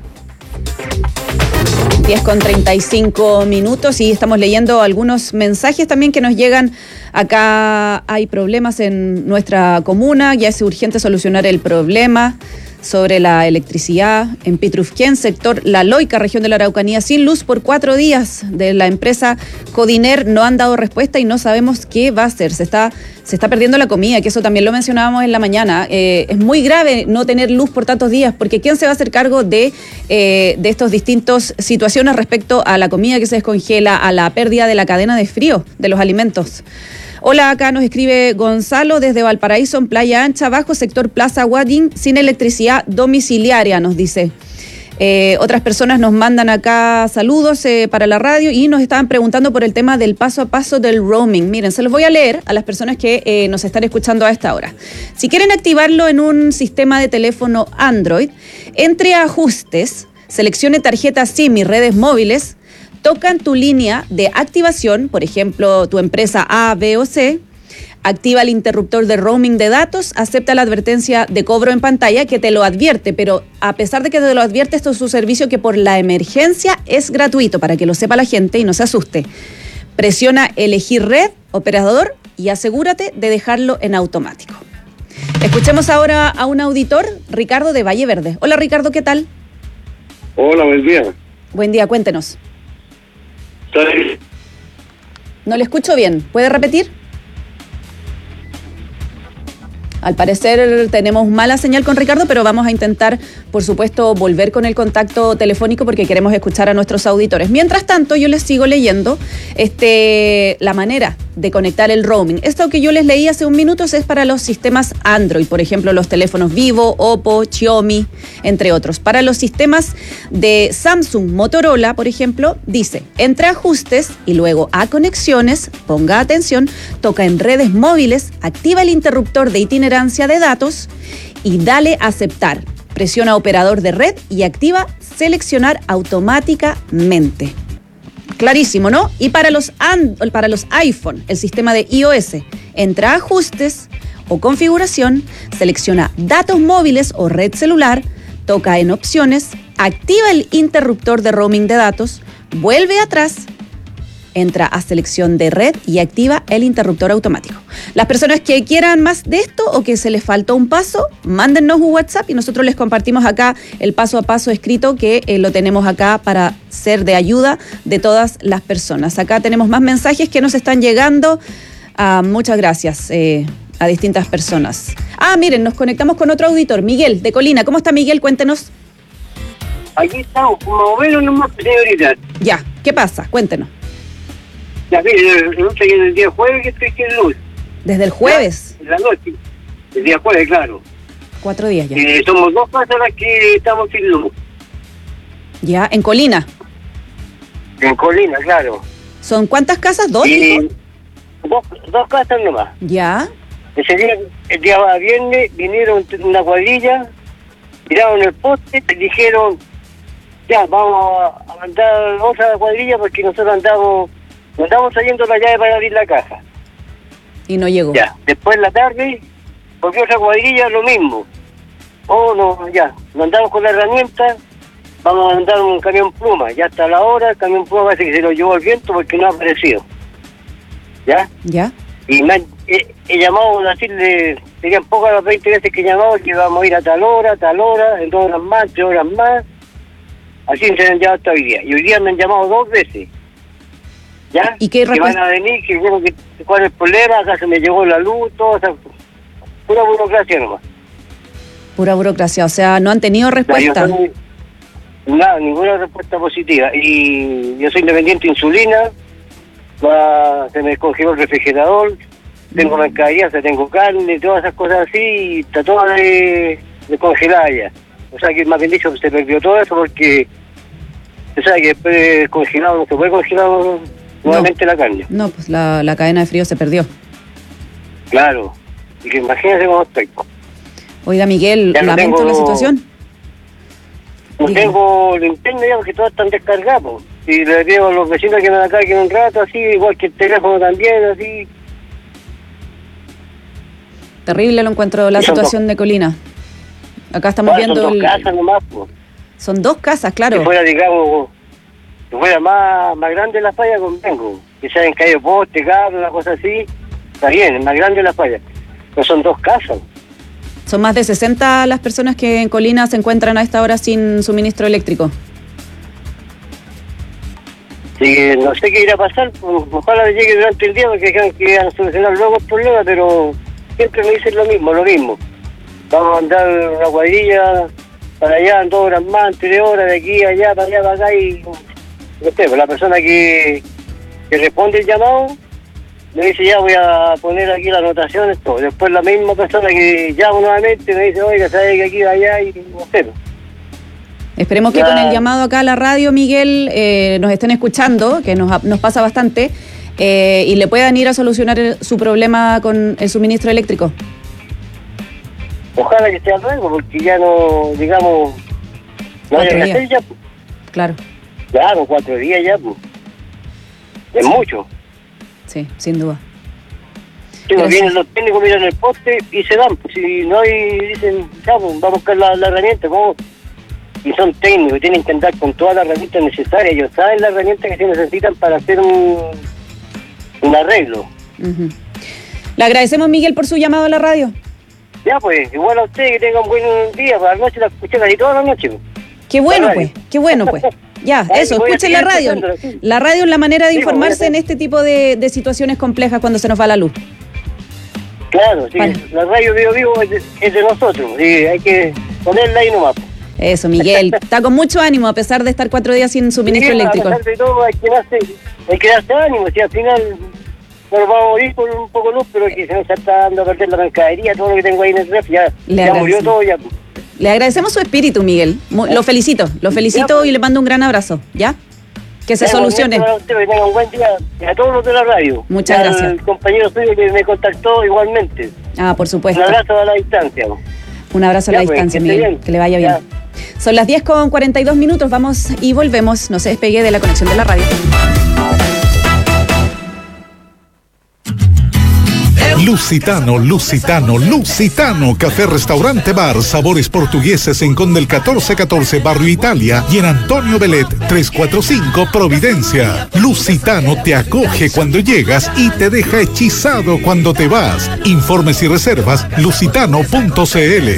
diez con treinta y cinco minutos y estamos leyendo algunos mensajes también que nos llegan. Acá hay problemas en nuestra comuna, ya es urgente solucionar el problema sobre la electricidad en Pitrufquén, sector La Loica, región de la Araucanía, sin luz por cuatro días. De la empresa Codiner no han dado respuesta y no sabemos qué va a hacer. Se está, se está perdiendo la comida, que eso también lo mencionábamos en la mañana. Eh, es muy grave no tener luz por tantos días, porque ¿quién se va a hacer cargo de, eh, de estas distintas situaciones respecto a la comida que se descongela, a la pérdida de la cadena de frío de los alimentos? Hola, acá nos escribe Gonzalo desde Valparaíso, en Playa Ancha, bajo sector Plaza Guadín, sin electricidad domiciliaria, nos dice. Eh, otras personas nos mandan acá saludos eh, para la radio y nos estaban preguntando por el tema del paso a paso del roaming. Miren, se los voy a leer a las personas que eh, nos están escuchando a esta hora. Si quieren activarlo en un sistema de teléfono Android, entre a ajustes, seleccione tarjeta SIM y redes móviles, tocan tu línea de activación, por ejemplo, tu empresa A, B o C, activa el interruptor de roaming de datos, acepta la advertencia de cobro en pantalla que te lo advierte, pero a pesar de que te lo advierte, esto es un servicio que por la emergencia es gratuito, para que lo sepa la gente y no se asuste. Presiona elegir red, operador y asegúrate de dejarlo en automático. Escuchemos ahora a un auditor, Ricardo de Valle Verde. Hola Ricardo, ¿qué tal? Hola, buen día. Buen día, cuéntenos. No le escucho bien. ¿Puede repetir? Al parecer tenemos mala señal con Ricardo, pero vamos a intentar, por supuesto, volver con el contacto telefónico porque queremos escuchar a nuestros auditores. Mientras tanto, yo les sigo leyendo este, la manera de conectar el roaming. Esto que yo les leí hace un minuto es para los sistemas Android, por ejemplo, los teléfonos Vivo, Oppo, Xiaomi, entre otros. Para los sistemas de Samsung, Motorola, por ejemplo, dice, entre ajustes y luego a conexiones, ponga atención, toca en redes móviles, activa el interruptor de itinerancia de datos y dale a aceptar. Presiona operador de red y activa seleccionar automáticamente. Clarísimo, ¿no? Y para los, and, para los iPhone, el sistema de iOS, entra a ajustes o configuración, selecciona datos móviles o red celular, toca en opciones, activa el interruptor de roaming de datos, vuelve atrás, entra a selección de red y activa el interruptor automático. Las personas que quieran más de esto o que se les faltó un paso, mándennos un WhatsApp y nosotros les compartimos acá el paso a paso escrito que eh, lo tenemos acá para ser de ayuda de todas las personas. Acá tenemos más mensajes que nos están llegando. Ah, muchas gracias eh, a distintas personas. Ah, miren, nos conectamos con otro auditor, Miguel, de Colina. ¿Cómo está Miguel? Cuéntenos. Aquí estamos, más o menos nomás, señorita. Ya, ¿qué pasa? Cuéntenos. Ya, mire, resulta que el día jueves que estoy sin luz. ¿Desde el jueves? En la noche. El día jueves, claro. Cuatro días ya. Eh, somos dos personas que estamos sin luz. Ya, en Colina. En Colina, claro. ¿Son cuántas casas? ¿Dos? Y, dos, dos casas nomás. Ya. Ese día, el día viernes, vinieron una cuadrilla, tiraron el poste, dijeron, ya, vamos a mandar otra cuadrilla porque nosotros andamos... Nos andamos trayendo la llave para abrir la caja. Y no llegó. Ya, después en la tarde, volvió otra cuadrilla, lo mismo. Oh, no, ya, nos andamos con la herramienta, vamos a mandar un camión pluma. Ya hasta la hora, el camión pluma parece que se lo llevó el viento porque no ha aparecido. ¿Ya? ¿Ya? Y me han, he, he llamado a decirle, serían pocas las veinte veces que he llamado, que vamos a ir a tal hora, tal hora, en dos horas más, tres horas más. Así se han llamado hasta hoy día. Y hoy día me han llamado dos veces. ¿Ya? ¿Y qué que van a venir, que bueno, que cuál es el problema, acá se me llegó la luz, todo, o sea, pura burocracia nomás. Pura burocracia, o sea, no han tenido respuesta. Soy, nada, ninguna respuesta positiva. Y yo soy independiente de insulina, va, se me descongeló el refrigerador, tengo mercadería, o sea, tengo carne, todas esas cosas así, y está toda de, de congelada ya. O sea, que más bien dicho, se perdió todo eso porque se sabe que después de congelado no se puede congelar nuevamente no, la carne. No, pues la, la cadena de frío se perdió. Claro, y que imagínense cómo estoy. Oiga, Miguel, ya no lamento tengo, la situación. No Dígame. Tengo linterna ya porque todas están descargadas. Y le digo a los vecinos que me la carguen un rato, así, igual que el teléfono también, así. Terrible lo encuentro la situación dos. de Colina. Acá estamos ah, viendo... Son dos el... casas nomás, pues. Son dos casas, claro. Si fuera, digamos, si fuera más, más grande la falla, convengo. Que se hayan caído postes, cabros, una cosa así, está bien, es más grande la falla. Pero son dos casas. Son más de sesenta las personas que en Colina se encuentran a esta hora sin suministro eléctrico. Sí, no sé qué irá a pasar, pues, ojalá llegue durante el día porque creo que iban a solucionar luego el problema, pero siempre me dicen lo mismo, lo mismo. Vamos a andar una cuadrilla para allá en dos horas más, en tres horas, de aquí a allá, para allá, para acá, y no sé, pues la persona que, que responde el llamado me dice, ya voy a poner aquí las anotaciones, todo. Después la misma persona que llama nuevamente me dice, oiga, sabe que aquí, allá, y no sé. Esperemos ya. que con el llamado acá a la radio, Miguel, eh, nos estén escuchando, que nos, nos pasa bastante, eh, y le puedan ir a solucionar el, su problema con el suministro eléctrico. Ojalá que sea luego, porque ya no, digamos, no hay que hacer ya. Pues. Claro. Claro, cuatro días ya, pues. Es sí. mucho. Sí, sin duda. Sí, pues vienen los técnicos, miran el poste y se dan. Pues, si no hay, dicen, ya, pues, vamos a buscar la, la herramienta, ¿cómo? Y son técnicos, tienen que andar con todas las herramientas necesarias. Ellos saben las herramientas que se necesitan para hacer un, un arreglo. Uh-huh. Le agradecemos, Miguel, por su llamado a la radio. Ya, pues, igual a usted, que tenga un buen día. Para la noche la escuché casi toda la noche. Pues. Qué bueno, pues, qué bueno, pues. Ya, Ay, eso, escuchen la radio. Sí. La radio es la manera de sí, informarse pues, en este tipo de, de situaciones complejas cuando se nos va la luz. Claro, sí, vale. La radio Vivo Vivo es de, es de nosotros, sí, hay que ponerla ahí nomás. Eso, Miguel, está con mucho ánimo a pesar de estar cuatro días sin suministro sí, eléctrico. A pesar de todo hay que darse, hay que darse ánimo, si al final bueno, vamos a morir con un poco de luz, pero que se nos está dando a perder la mercadería, todo lo que tengo ahí en el ref, ya, ya murió todo ya. Le agradecemos su espíritu, Miguel. Lo felicito, lo felicito ya, pues. Y le mando un gran abrazo, ¿ya? Que se solucione. Que tenga un buen día a todos los de la radio. Muchas gracias. Al compañero suyo que me contactó igualmente. Ah, por supuesto. Un abrazo a la distancia. Un abrazo ya, a la pues, distancia, que Miguel. Bien. Que le vaya bien. Ya. Son las diez con cuarenta y dos minutos, vamos y volvemos. No se despegue de la conexión de la radio. Lusitano, Lusitano, Lusitano, café, restaurante, bar, sabores portugueses en Condel catorce catorce, Barrio Italia, y en Antonio Belet trescientos cuarenta y cinco, Providencia. Lusitano te acoge cuando llegas y te deja hechizado cuando te vas. Informes y reservas, lusitano punto c l.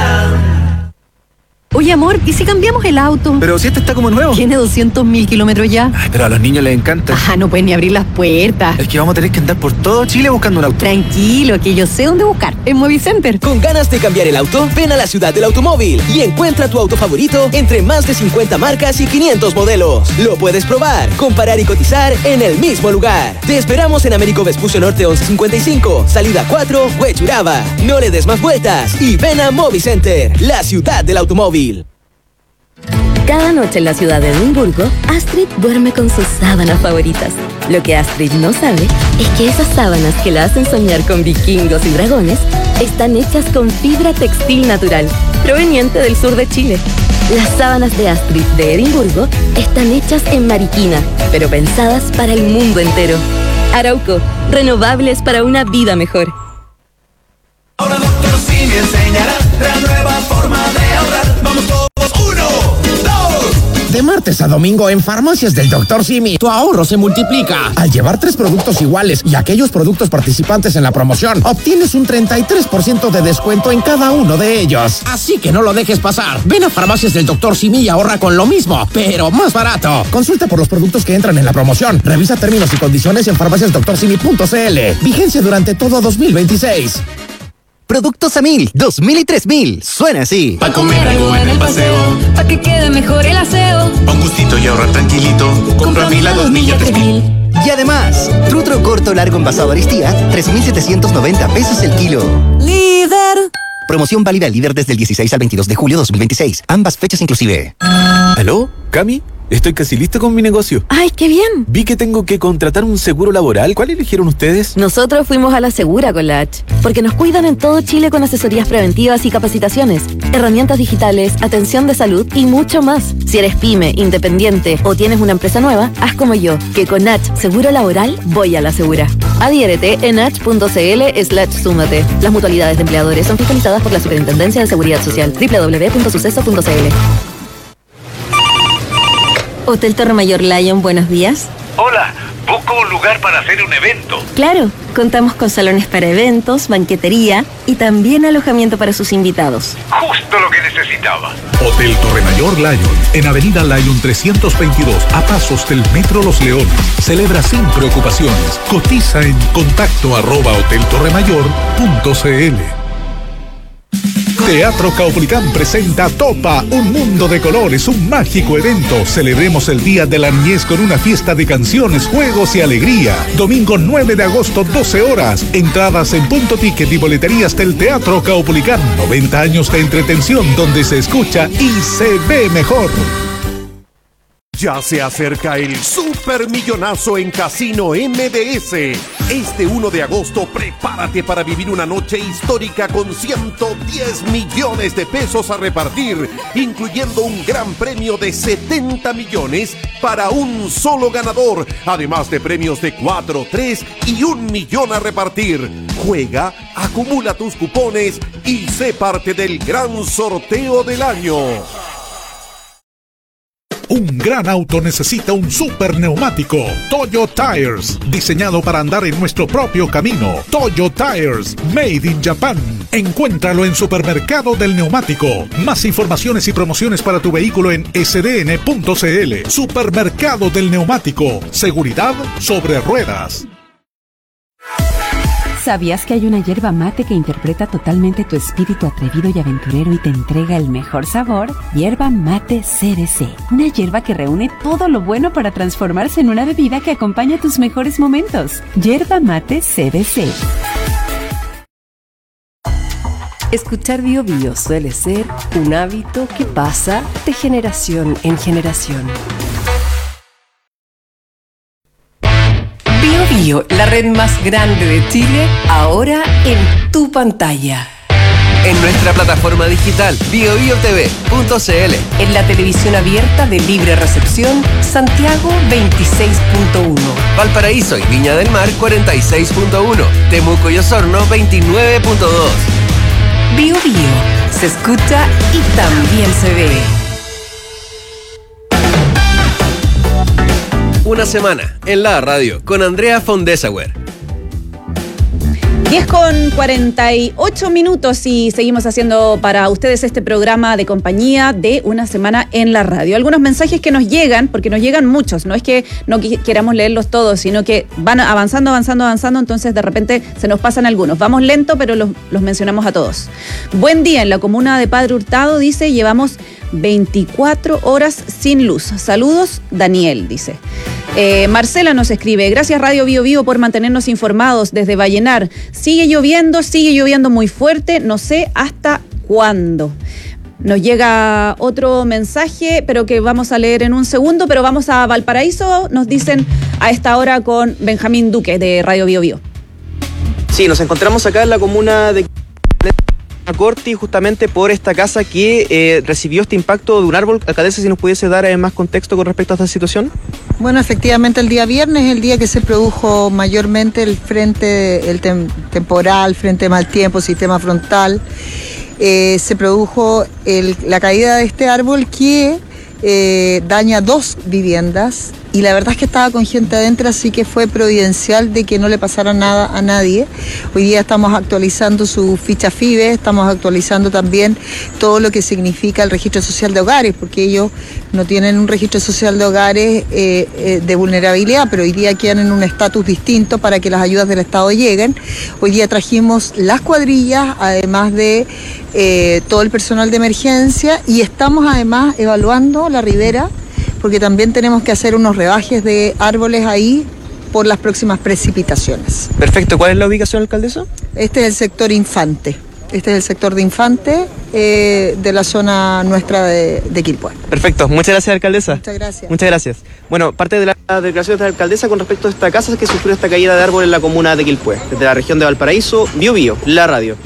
Oye, amor, ¿y si cambiamos el auto? Pero si este está como nuevo. Tiene doscientos mil kilómetros ya. Ay, pero a los niños les encanta. Ajá, no pueden ni abrir las puertas. Es que vamos a tener que andar por todo Chile buscando un auto. Tranquilo, que yo sé dónde buscar. En Movicenter. ¿Con ganas de cambiar el auto? Ven a la ciudad del automóvil y encuentra tu auto favorito entre más de cincuenta marcas y quinientos modelos. Lo puedes probar, comparar y cotizar en el mismo lugar. Te esperamos en Américo Vespucio Norte once cincuenta y cinco, salida cuatro, Huechuraba. No le des más vueltas y ven a Movicenter, la ciudad del automóvil. Cada noche en la ciudad de Edimburgo, Astrid duerme con sus sábanas favoritas. Lo que Astrid no sabe es que esas sábanas que la hacen soñar con vikingos y dragones están hechas con fibra textil natural, proveniente del sur de Chile. Las sábanas de Astrid de Edimburgo están hechas en Mariquina, pero pensadas para el mundo entero. Arauco, renovables para una vida mejor. Ahora doctor Simi enseñará la nueva forma de ahorrar. Vamos todos, uno, dos. De martes a domingo en Farmacias del doctor Simi, tu ahorro se multiplica. Al llevar tres productos iguales y aquellos productos participantes en la promoción, obtienes un treinta y tres por ciento de descuento en cada uno de ellos. Así que no lo dejes pasar. Ven a Farmacias del doctor Simi y ahorra con lo mismo, pero más barato. Consulta por los productos que entran en la promoción. Revisa términos y condiciones en farmacias doctor simi punto c l. Vigencia durante todo dos mil veintiséis. Productos a mil, dos mil y tres mil. Suena así. Pa' comer algo en el paseo, pa' que quede mejor el aseo. Pa' un gustito y ahorrar tranquilito. Compra a mil a dos mil y a tres mil. Y además, trutro corto largo envasado Aristía, tres mil setecientos noventa pesos el kilo. Líder. Promoción válida líder desde el dieciséis al veintidós de julio dos mil veintiséis. Ambas fechas inclusive. ¿Aló? ¿Cami? Estoy casi listo con mi negocio. ¡Ay, qué bien! Vi que tengo que contratar un seguro laboral. ¿Cuál eligieron ustedes? Nosotros fuimos a la Segura con la H, porque nos cuidan en todo Chile con asesorías preventivas y capacitaciones, herramientas digitales, atención de salud y mucho más. Si eres pyme, independiente o tienes una empresa nueva, haz como yo, que con H Seguro Laboral voy a la Segura. Adhiérete en h punto c l slash súmate. Las mutualidades de empleadores son fiscalizadas por la Superintendencia de Seguridad Social. doble u doble u doble u punto suceso punto c l. Hotel Torre Mayor Lion, buenos días. Hola, busco un lugar para hacer un evento. Claro, contamos con salones para eventos, banquetería y también alojamiento para sus invitados. Justo lo que necesitaba. Hotel Torre Mayor Lion, en Avenida Lion trescientos veintidós, a pasos del Metro Los Leones. Celebra sin preocupaciones. Cotiza en contacto arroba hoteltorremayor punto c l. Teatro Caupolicán presenta Topa, un mundo de colores, un mágico evento. Celebremos el Día de la Niñez con una fiesta de canciones, juegos y alegría. Domingo nueve de agosto, doce horas. Entradas en Punto Ticket y boleterías del Teatro Caupolicán. noventa años de entretención donde se escucha y se ve mejor. Ya se acerca el supermillonazo en Casino M D S. Este uno de agosto, prepárate para vivir una noche histórica con ciento diez millones de pesos a repartir, incluyendo un gran premio de setenta millones para un solo ganador, además de premios de cuatro, tres y un millón a repartir. Juega, acumula tus cupones y sé parte del gran sorteo del año. Un gran auto necesita un super neumático. Toyo Tires, diseñado para andar en nuestro propio camino. Toyo Tires, made in Japan. Encuéntralo en Supermercado del Neumático. Más informaciones y promociones para tu vehículo en s d n punto c l. Supermercado del Neumático. Seguridad sobre ruedas. ¿Sabías que hay una yerba mate que interpreta totalmente tu espíritu atrevido y aventurero y te entrega el mejor sabor? Yerba Mate C B C. Una yerba que reúne todo lo bueno para transformarse en una bebida que acompaña tus mejores momentos. Yerba Mate C B C. Escuchar Bio Bio suele ser un hábito que pasa de generación en generación. Bio Bio, la red más grande de Chile, ahora en tu pantalla. En nuestra plataforma digital bio bio t v punto c l. En la televisión abierta de libre recepción, Santiago veintiséis punto uno. Valparaíso y Viña del Mar cuarenta y seis punto uno. Temuco y Osorno veintinueve punto dos. Bio Bio, se escucha y también se ve. Una semana en la radio con Andrea Fondesauer. diez con cuarenta y ocho minutos y seguimos haciendo para ustedes este programa de compañía de Una Semana en la Radio. Algunos mensajes que nos llegan, porque nos llegan muchos, no es que no queramos leerlos todos, sino que van avanzando, avanzando, avanzando, entonces de repente se nos pasan algunos. Vamos lento, pero los, los mencionamos a todos. Buen día, en la comuna de Padre Hurtado, dice, llevamos veinticuatro horas sin luz. Saludos, Daniel, dice. Eh, Marcela nos escribe, gracias Radio Bio Bio por mantenernos informados desde Vallenar. Sigue lloviendo, sigue lloviendo muy fuerte, no sé hasta cuándo. Nos llega otro mensaje, pero que vamos a leer en un segundo, pero vamos a Valparaíso, nos dicen a esta hora con Benjamín Duque de Radio Bio Bio. Sí, nos encontramos acá en la comuna de Corti, justamente por esta casa que eh, recibió este impacto de un árbol. Alcaldesa, si nos pudiese dar eh, más contexto con respecto a esta situación. Bueno, efectivamente el día viernes es el día que se produjo mayormente el frente, el tem- temporal, frente de mal tiempo, sistema frontal. Eh, se produjo el, la caída de este árbol que eh, daña dos viviendas y la verdad es que estaba con gente adentro, así que fue providencial de que no le pasara nada a nadie. Hoy día estamos actualizando su ficha FIBE, estamos actualizando también todo lo que significa el registro social de hogares, porque ellos no tienen un registro social de hogares eh, eh, de vulnerabilidad, pero hoy día quedan en un estatus distinto para que las ayudas del Estado lleguen. Hoy día trajimos las cuadrillas, además de eh, todo el personal de emergencia, y estamos además evaluando la ribera, porque también tenemos que hacer unos rebajes de árboles ahí por las próximas precipitaciones. Perfecto. ¿Cuál es la ubicación, alcaldesa? Este es el sector Infante. Este es el sector de Infante eh, de la zona nuestra de, de Quilpué. Perfecto. Muchas gracias, alcaldesa. Muchas gracias. Muchas gracias. Bueno, parte de la declaración de la alcaldesa con respecto a esta casa que sufrió esta caída de árbol en la comuna de Quilpué, desde la región de Valparaíso, Bio Bio, la radio.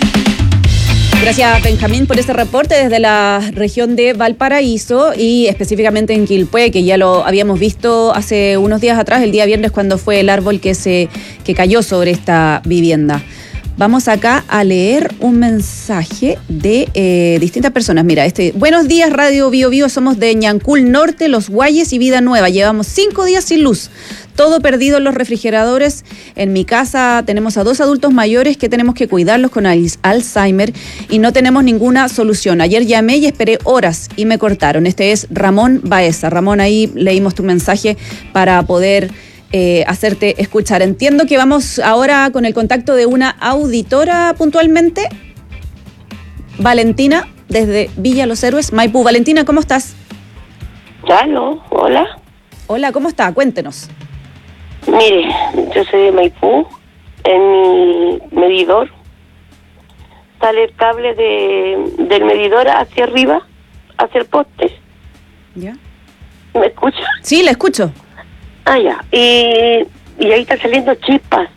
Gracias, Benjamín, por este reporte desde la región de Valparaíso y específicamente en Quilpué, que ya lo habíamos visto hace unos días atrás, el día viernes, cuando fue el árbol que, se, que cayó sobre esta vivienda. Vamos acá a leer un mensaje de eh, distintas personas. Mira, este, buenos días, Radio Bio Bio, somos de Ñancul Norte, Los Guayes y Vida Nueva. Llevamos cinco días sin luz, todo perdido en los refrigeradores. En mi casa tenemos a dos adultos mayores que tenemos que cuidarlos con Alzheimer y no tenemos ninguna solución. Ayer llamé y esperé horas y me cortaron. Este es Ramón Baeza. Ramón, ahí leímos tu mensaje para poder Eh, hacerte escuchar. Entiendo que vamos ahora con el contacto de una auditora puntualmente. Valentina, desde Villa Los Héroes, Maipú. Valentina, ¿cómo estás? Aló, hola. Hola, ¿cómo está? Cuéntenos. Mire, yo soy de Maipú. En mi medidor sale el cable de, del medidor hacia arriba, hacia el poste. ¿Ya? ¿Me escucha? Sí, le escucho. Ah, ya. Y, y ahí están saliendo chispas.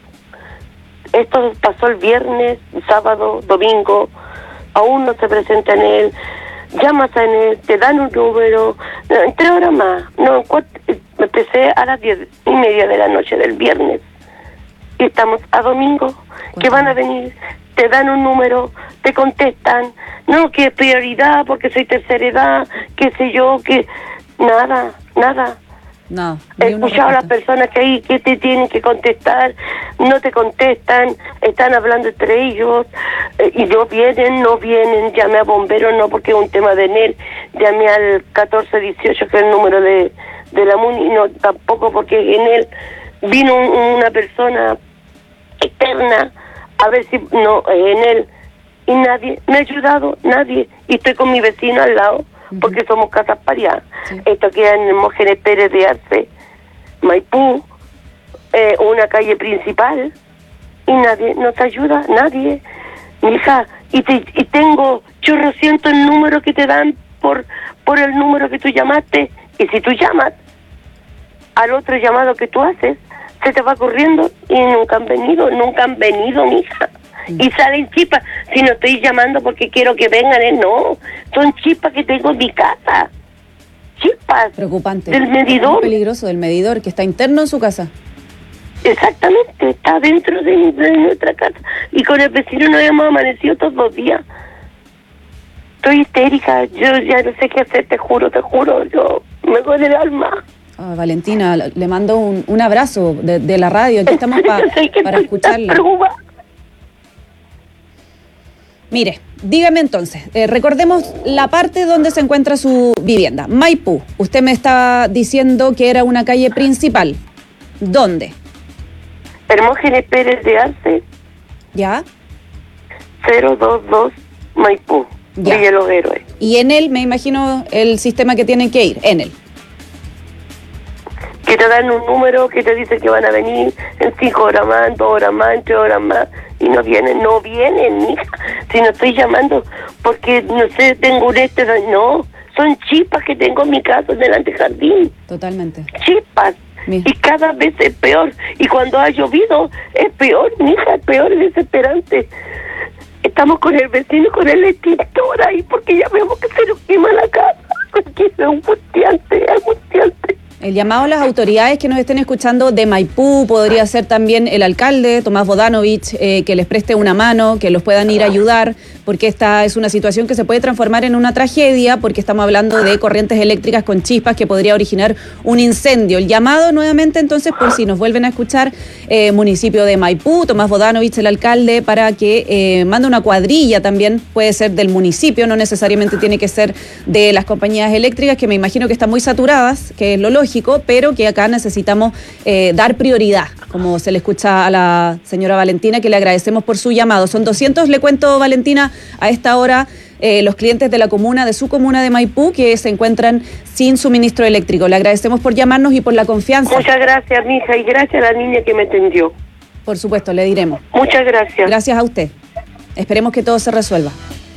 Esto pasó el viernes, sábado, domingo. Aún no se presenta en él. Llamas en él, te dan un número. No, en tres horas más. No, cuatro, me empecé a las diez y media de la noche del viernes. Y estamos a domingo. Que van a venir, te dan un número, te contestan. No, que prioridad porque soy tercera edad, qué sé yo, que... Nada, nada. No, he escuchado a las personas que hay que te tienen que contestar, no te contestan, están hablando entre ellos, eh, y no vienen, no vienen, llamé a bomberos, no porque es un tema de N E L, llamé al catorce dieciocho que es el número de, de la MUNI, no tampoco porque en él vino un, una persona externa a ver si no, en él, y nadie me ha ayudado, nadie, y estoy con mi vecino al lado, porque somos casas pareadas. Sí. Esto queda en Hermógenes Pérez de Arce, Maipú, eh, una calle principal, y nadie nos ayuda, nadie. Mija, y, te, y tengo chorrocientos números que te dan por, por el número que tú llamaste, y si tú llamas al otro llamado que tú haces, se te va corriendo, y nunca han venido, nunca han venido, mija. Y salen chispas, si no estoy llamando porque quiero que vengan, eh, no, son chispas que tengo en mi casa, chispas. Preocupante. Del medidor. Muy peligroso, del medidor, que está interno en su casa. Exactamente, está dentro de, de nuestra casa, y con el vecino nos hemos amanecido todos los días. Estoy histérica, yo ya no sé qué hacer, te juro, te juro, yo me duele el alma. Ah, Valentina, le mando un, un abrazo de, de la radio, aquí estamos pa, para escucharla. Mire, dígame entonces, eh, recordemos la parte donde se encuentra su vivienda. Maipú, usted me estaba diciendo que era una calle principal. ¿Dónde? Hermógenes Pérez de Arce. ¿Ya? cero dos dos Maipú, ya. Villa Los Héroes. Y en él, me imagino, el sistema que tienen que ir, en él. Que te dan un número que te dice que van a venir en cinco horas más, en dos horas más, en tres horas más, y no vienen, no vienen, mija. Si no estoy llamando porque, no sé, tengo un este, no, son chispas que tengo en mi casa, delante del jardín. Totalmente. Chispas. Mija. Y cada vez es peor. Y cuando ha llovido, es peor, mija, es peor, es desesperante. Estamos con el vecino, con el extintor ahí, porque ya vemos que se nos quema la casa. Porque es angustiante, es angustiante. El llamado a las autoridades que nos estén escuchando de Maipú, podría ser también el alcalde, Tomás Bodanovich, eh, que les preste una mano, que los puedan ir a ayudar, porque esta es una situación que se puede transformar en una tragedia, porque estamos hablando de corrientes eléctricas con chispas que podría originar un incendio. El llamado nuevamente, entonces, por si nos vuelven a escuchar, eh, municipio de Maipú, Tomás Bodanovich, el alcalde, para que eh, mande una cuadrilla también, puede ser del municipio, no necesariamente tiene que ser de las compañías eléctricas, que me imagino que están muy saturadas, que es lo lógico, pero que acá necesitamos eh, dar prioridad, como se le escucha a la señora Valentina, que le agradecemos por su llamado. Son doscientos, le cuento, Valentina, a esta hora, eh, los clientes de la comuna, de su comuna de Maipú, que se encuentran sin suministro eléctrico. Le agradecemos por llamarnos y por la confianza. Muchas gracias, mija, y gracias a la niña que me atendió. Por supuesto, le diremos. Muchas gracias. Gracias a usted. Esperemos que todo se resuelva.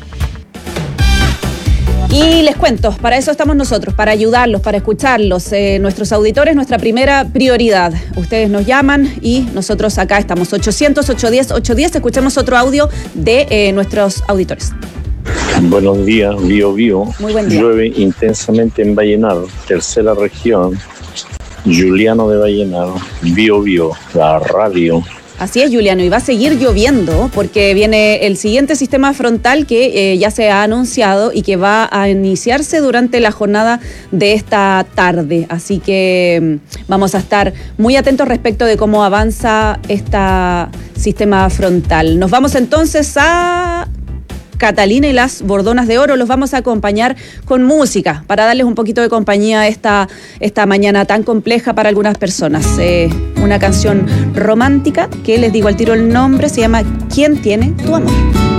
Y les cuento, para eso estamos nosotros, para ayudarlos, para escucharlos. Eh, nuestros auditores, nuestra primera prioridad. Ustedes nos llaman y nosotros acá estamos. ochocientos, ochocientos diez, ochocientos diez. Escuchemos otro audio de eh, nuestros auditores. Buenos días, Bio Bio. Muy buen día. Llueve intensamente en Vallenar, tercera región. Juliano de Vallenar, Bio Bio, la radio. Así es, Juliano, y va a seguir lloviendo porque viene el siguiente sistema frontal que eh, ya se ha anunciado y que va a iniciarse durante la jornada de esta tarde. Así que vamos a estar muy atentos respecto de cómo avanza este sistema frontal. Nos vamos entonces a Catalina y las Bordonas de Oro. Los vamos a acompañar con música para darles un poquito de compañía esta, esta mañana tan compleja para algunas personas. Eh, una canción romántica que les digo al tiro el nombre, se llama ¿Quién tiene tu amor?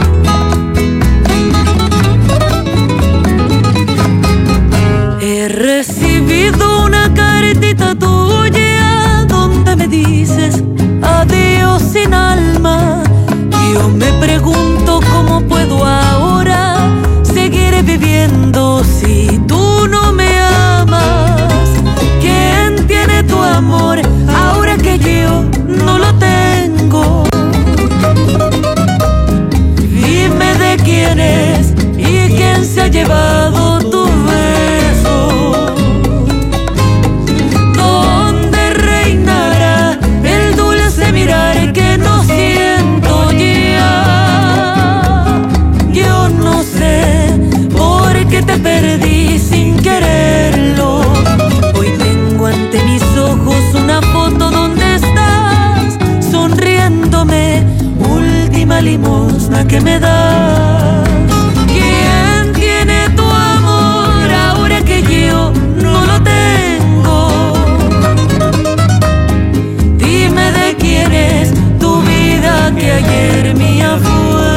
He recibido una cartita tuya donde me dices adiós sin alma. Yo me pregunto cómo puedo ahora seguir viviendo si tú no me amas. ¿Quién tiene tu amor ahora que yo no lo tengo? Dime de quién es y quién se ha llevado tu beso. ¿Dónde reinará el dulce mirar que no siento ya? Yo no sé por qué te perdí sin quererlo. Hoy tengo ante mis ojos una foto donde estás sonriéndome, última limosna que me das. ¿Quién tiene tu amor ahora que yo no lo tengo? Dime de quién es tu vida que ayer mía fue.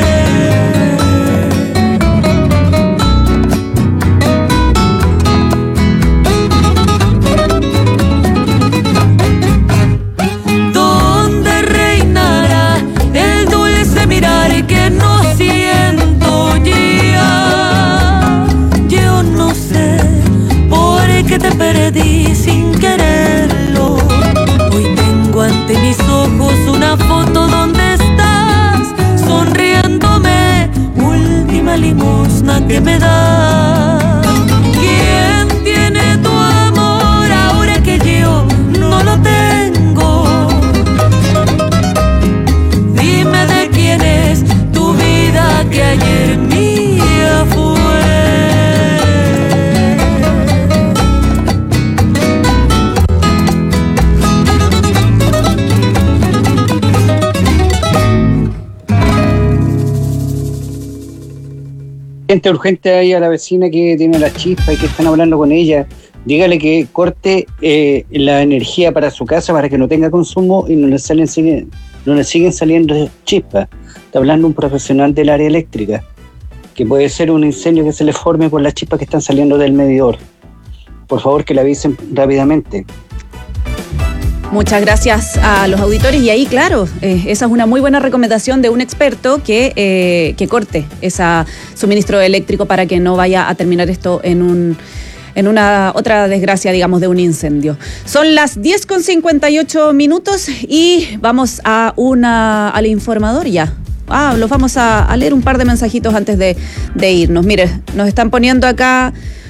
¿Dónde reinará el dulce mirar que no siento ya? Yo no sé por qué te perdí sin quererlo. Hoy tengo ante mis ojos una foto donde estás sonriéndome, última limosna que me das. ¿Quién tiene tu amor ahora que yo no lo tengo? Dime de quién es tu vida que ayer mía fue. Gente urgente ahí a la vecina que tiene la chispa y que están hablando con ella. Dígale que corte eh, la energía para su casa para que no tenga consumo y no le salen siguen, no le siguen saliendo chispas. Está hablando un profesional del área eléctrica, que puede ser un incendio que se le forme por las chispas que están saliendo del medidor. Por favor, que le avisen rápidamente. Muchas gracias a los auditores y ahí, claro, eh, esa es una muy buena recomendación de un experto que, eh, que corte ese suministro eléctrico para que no vaya a terminar esto en un en una otra desgracia, digamos, de un incendio. Son las diez con cincuenta y ocho minutos y vamos a una al informador ya. Ah, los vamos a, a leer un par de mensajitos antes de, de irnos. Mire, nos están poniendo acá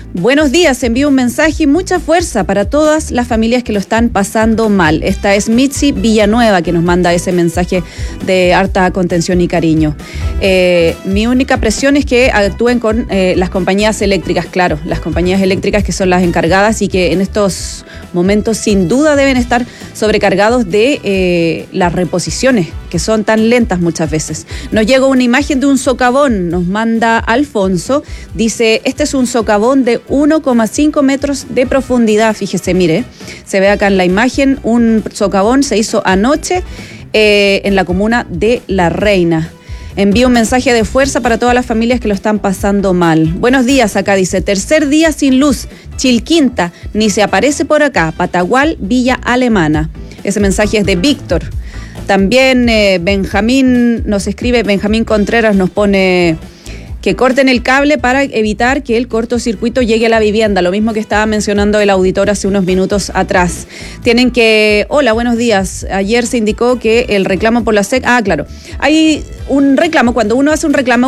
Buenos días, envío un mensaje y mucha fuerza para todas las familias que lo están pasando mal. Esta es Mitzi Villanueva que nos manda ese mensaje de harta contención y cariño. Eh, mi única presión es que actúen con eh, las compañías eléctricas, claro, las compañías eléctricas que son las encargadas y que en estos momentos sin duda deben estar sobrecargados de eh, las reposiciones, que son tan lentas muchas veces. Nos llega una imagen de un socavón, nos manda Alfonso, dice, este es un socavón de uno coma cinco metros de profundidad, fíjese, mire, se ve acá en la imagen, un socavón se hizo anoche eh, en la comuna de La Reina. Envío un mensaje de fuerza para todas las familias que lo están pasando mal. Buenos días, acá dice, tercer día sin luz, Chilquinta, ni se aparece por acá, Patagual, Villa Alemana. Ese mensaje es de Víctor. También eh, Benjamín nos escribe, Benjamín Contreras nos pone que corten el cable para evitar que el cortocircuito llegue a la vivienda, lo mismo que estaba mencionando el auditor hace unos minutos atrás. Tienen que, hola, buenos días, ayer se indicó que el reclamo por la S E C, ah, claro, hay un reclamo, cuando uno hace un reclamo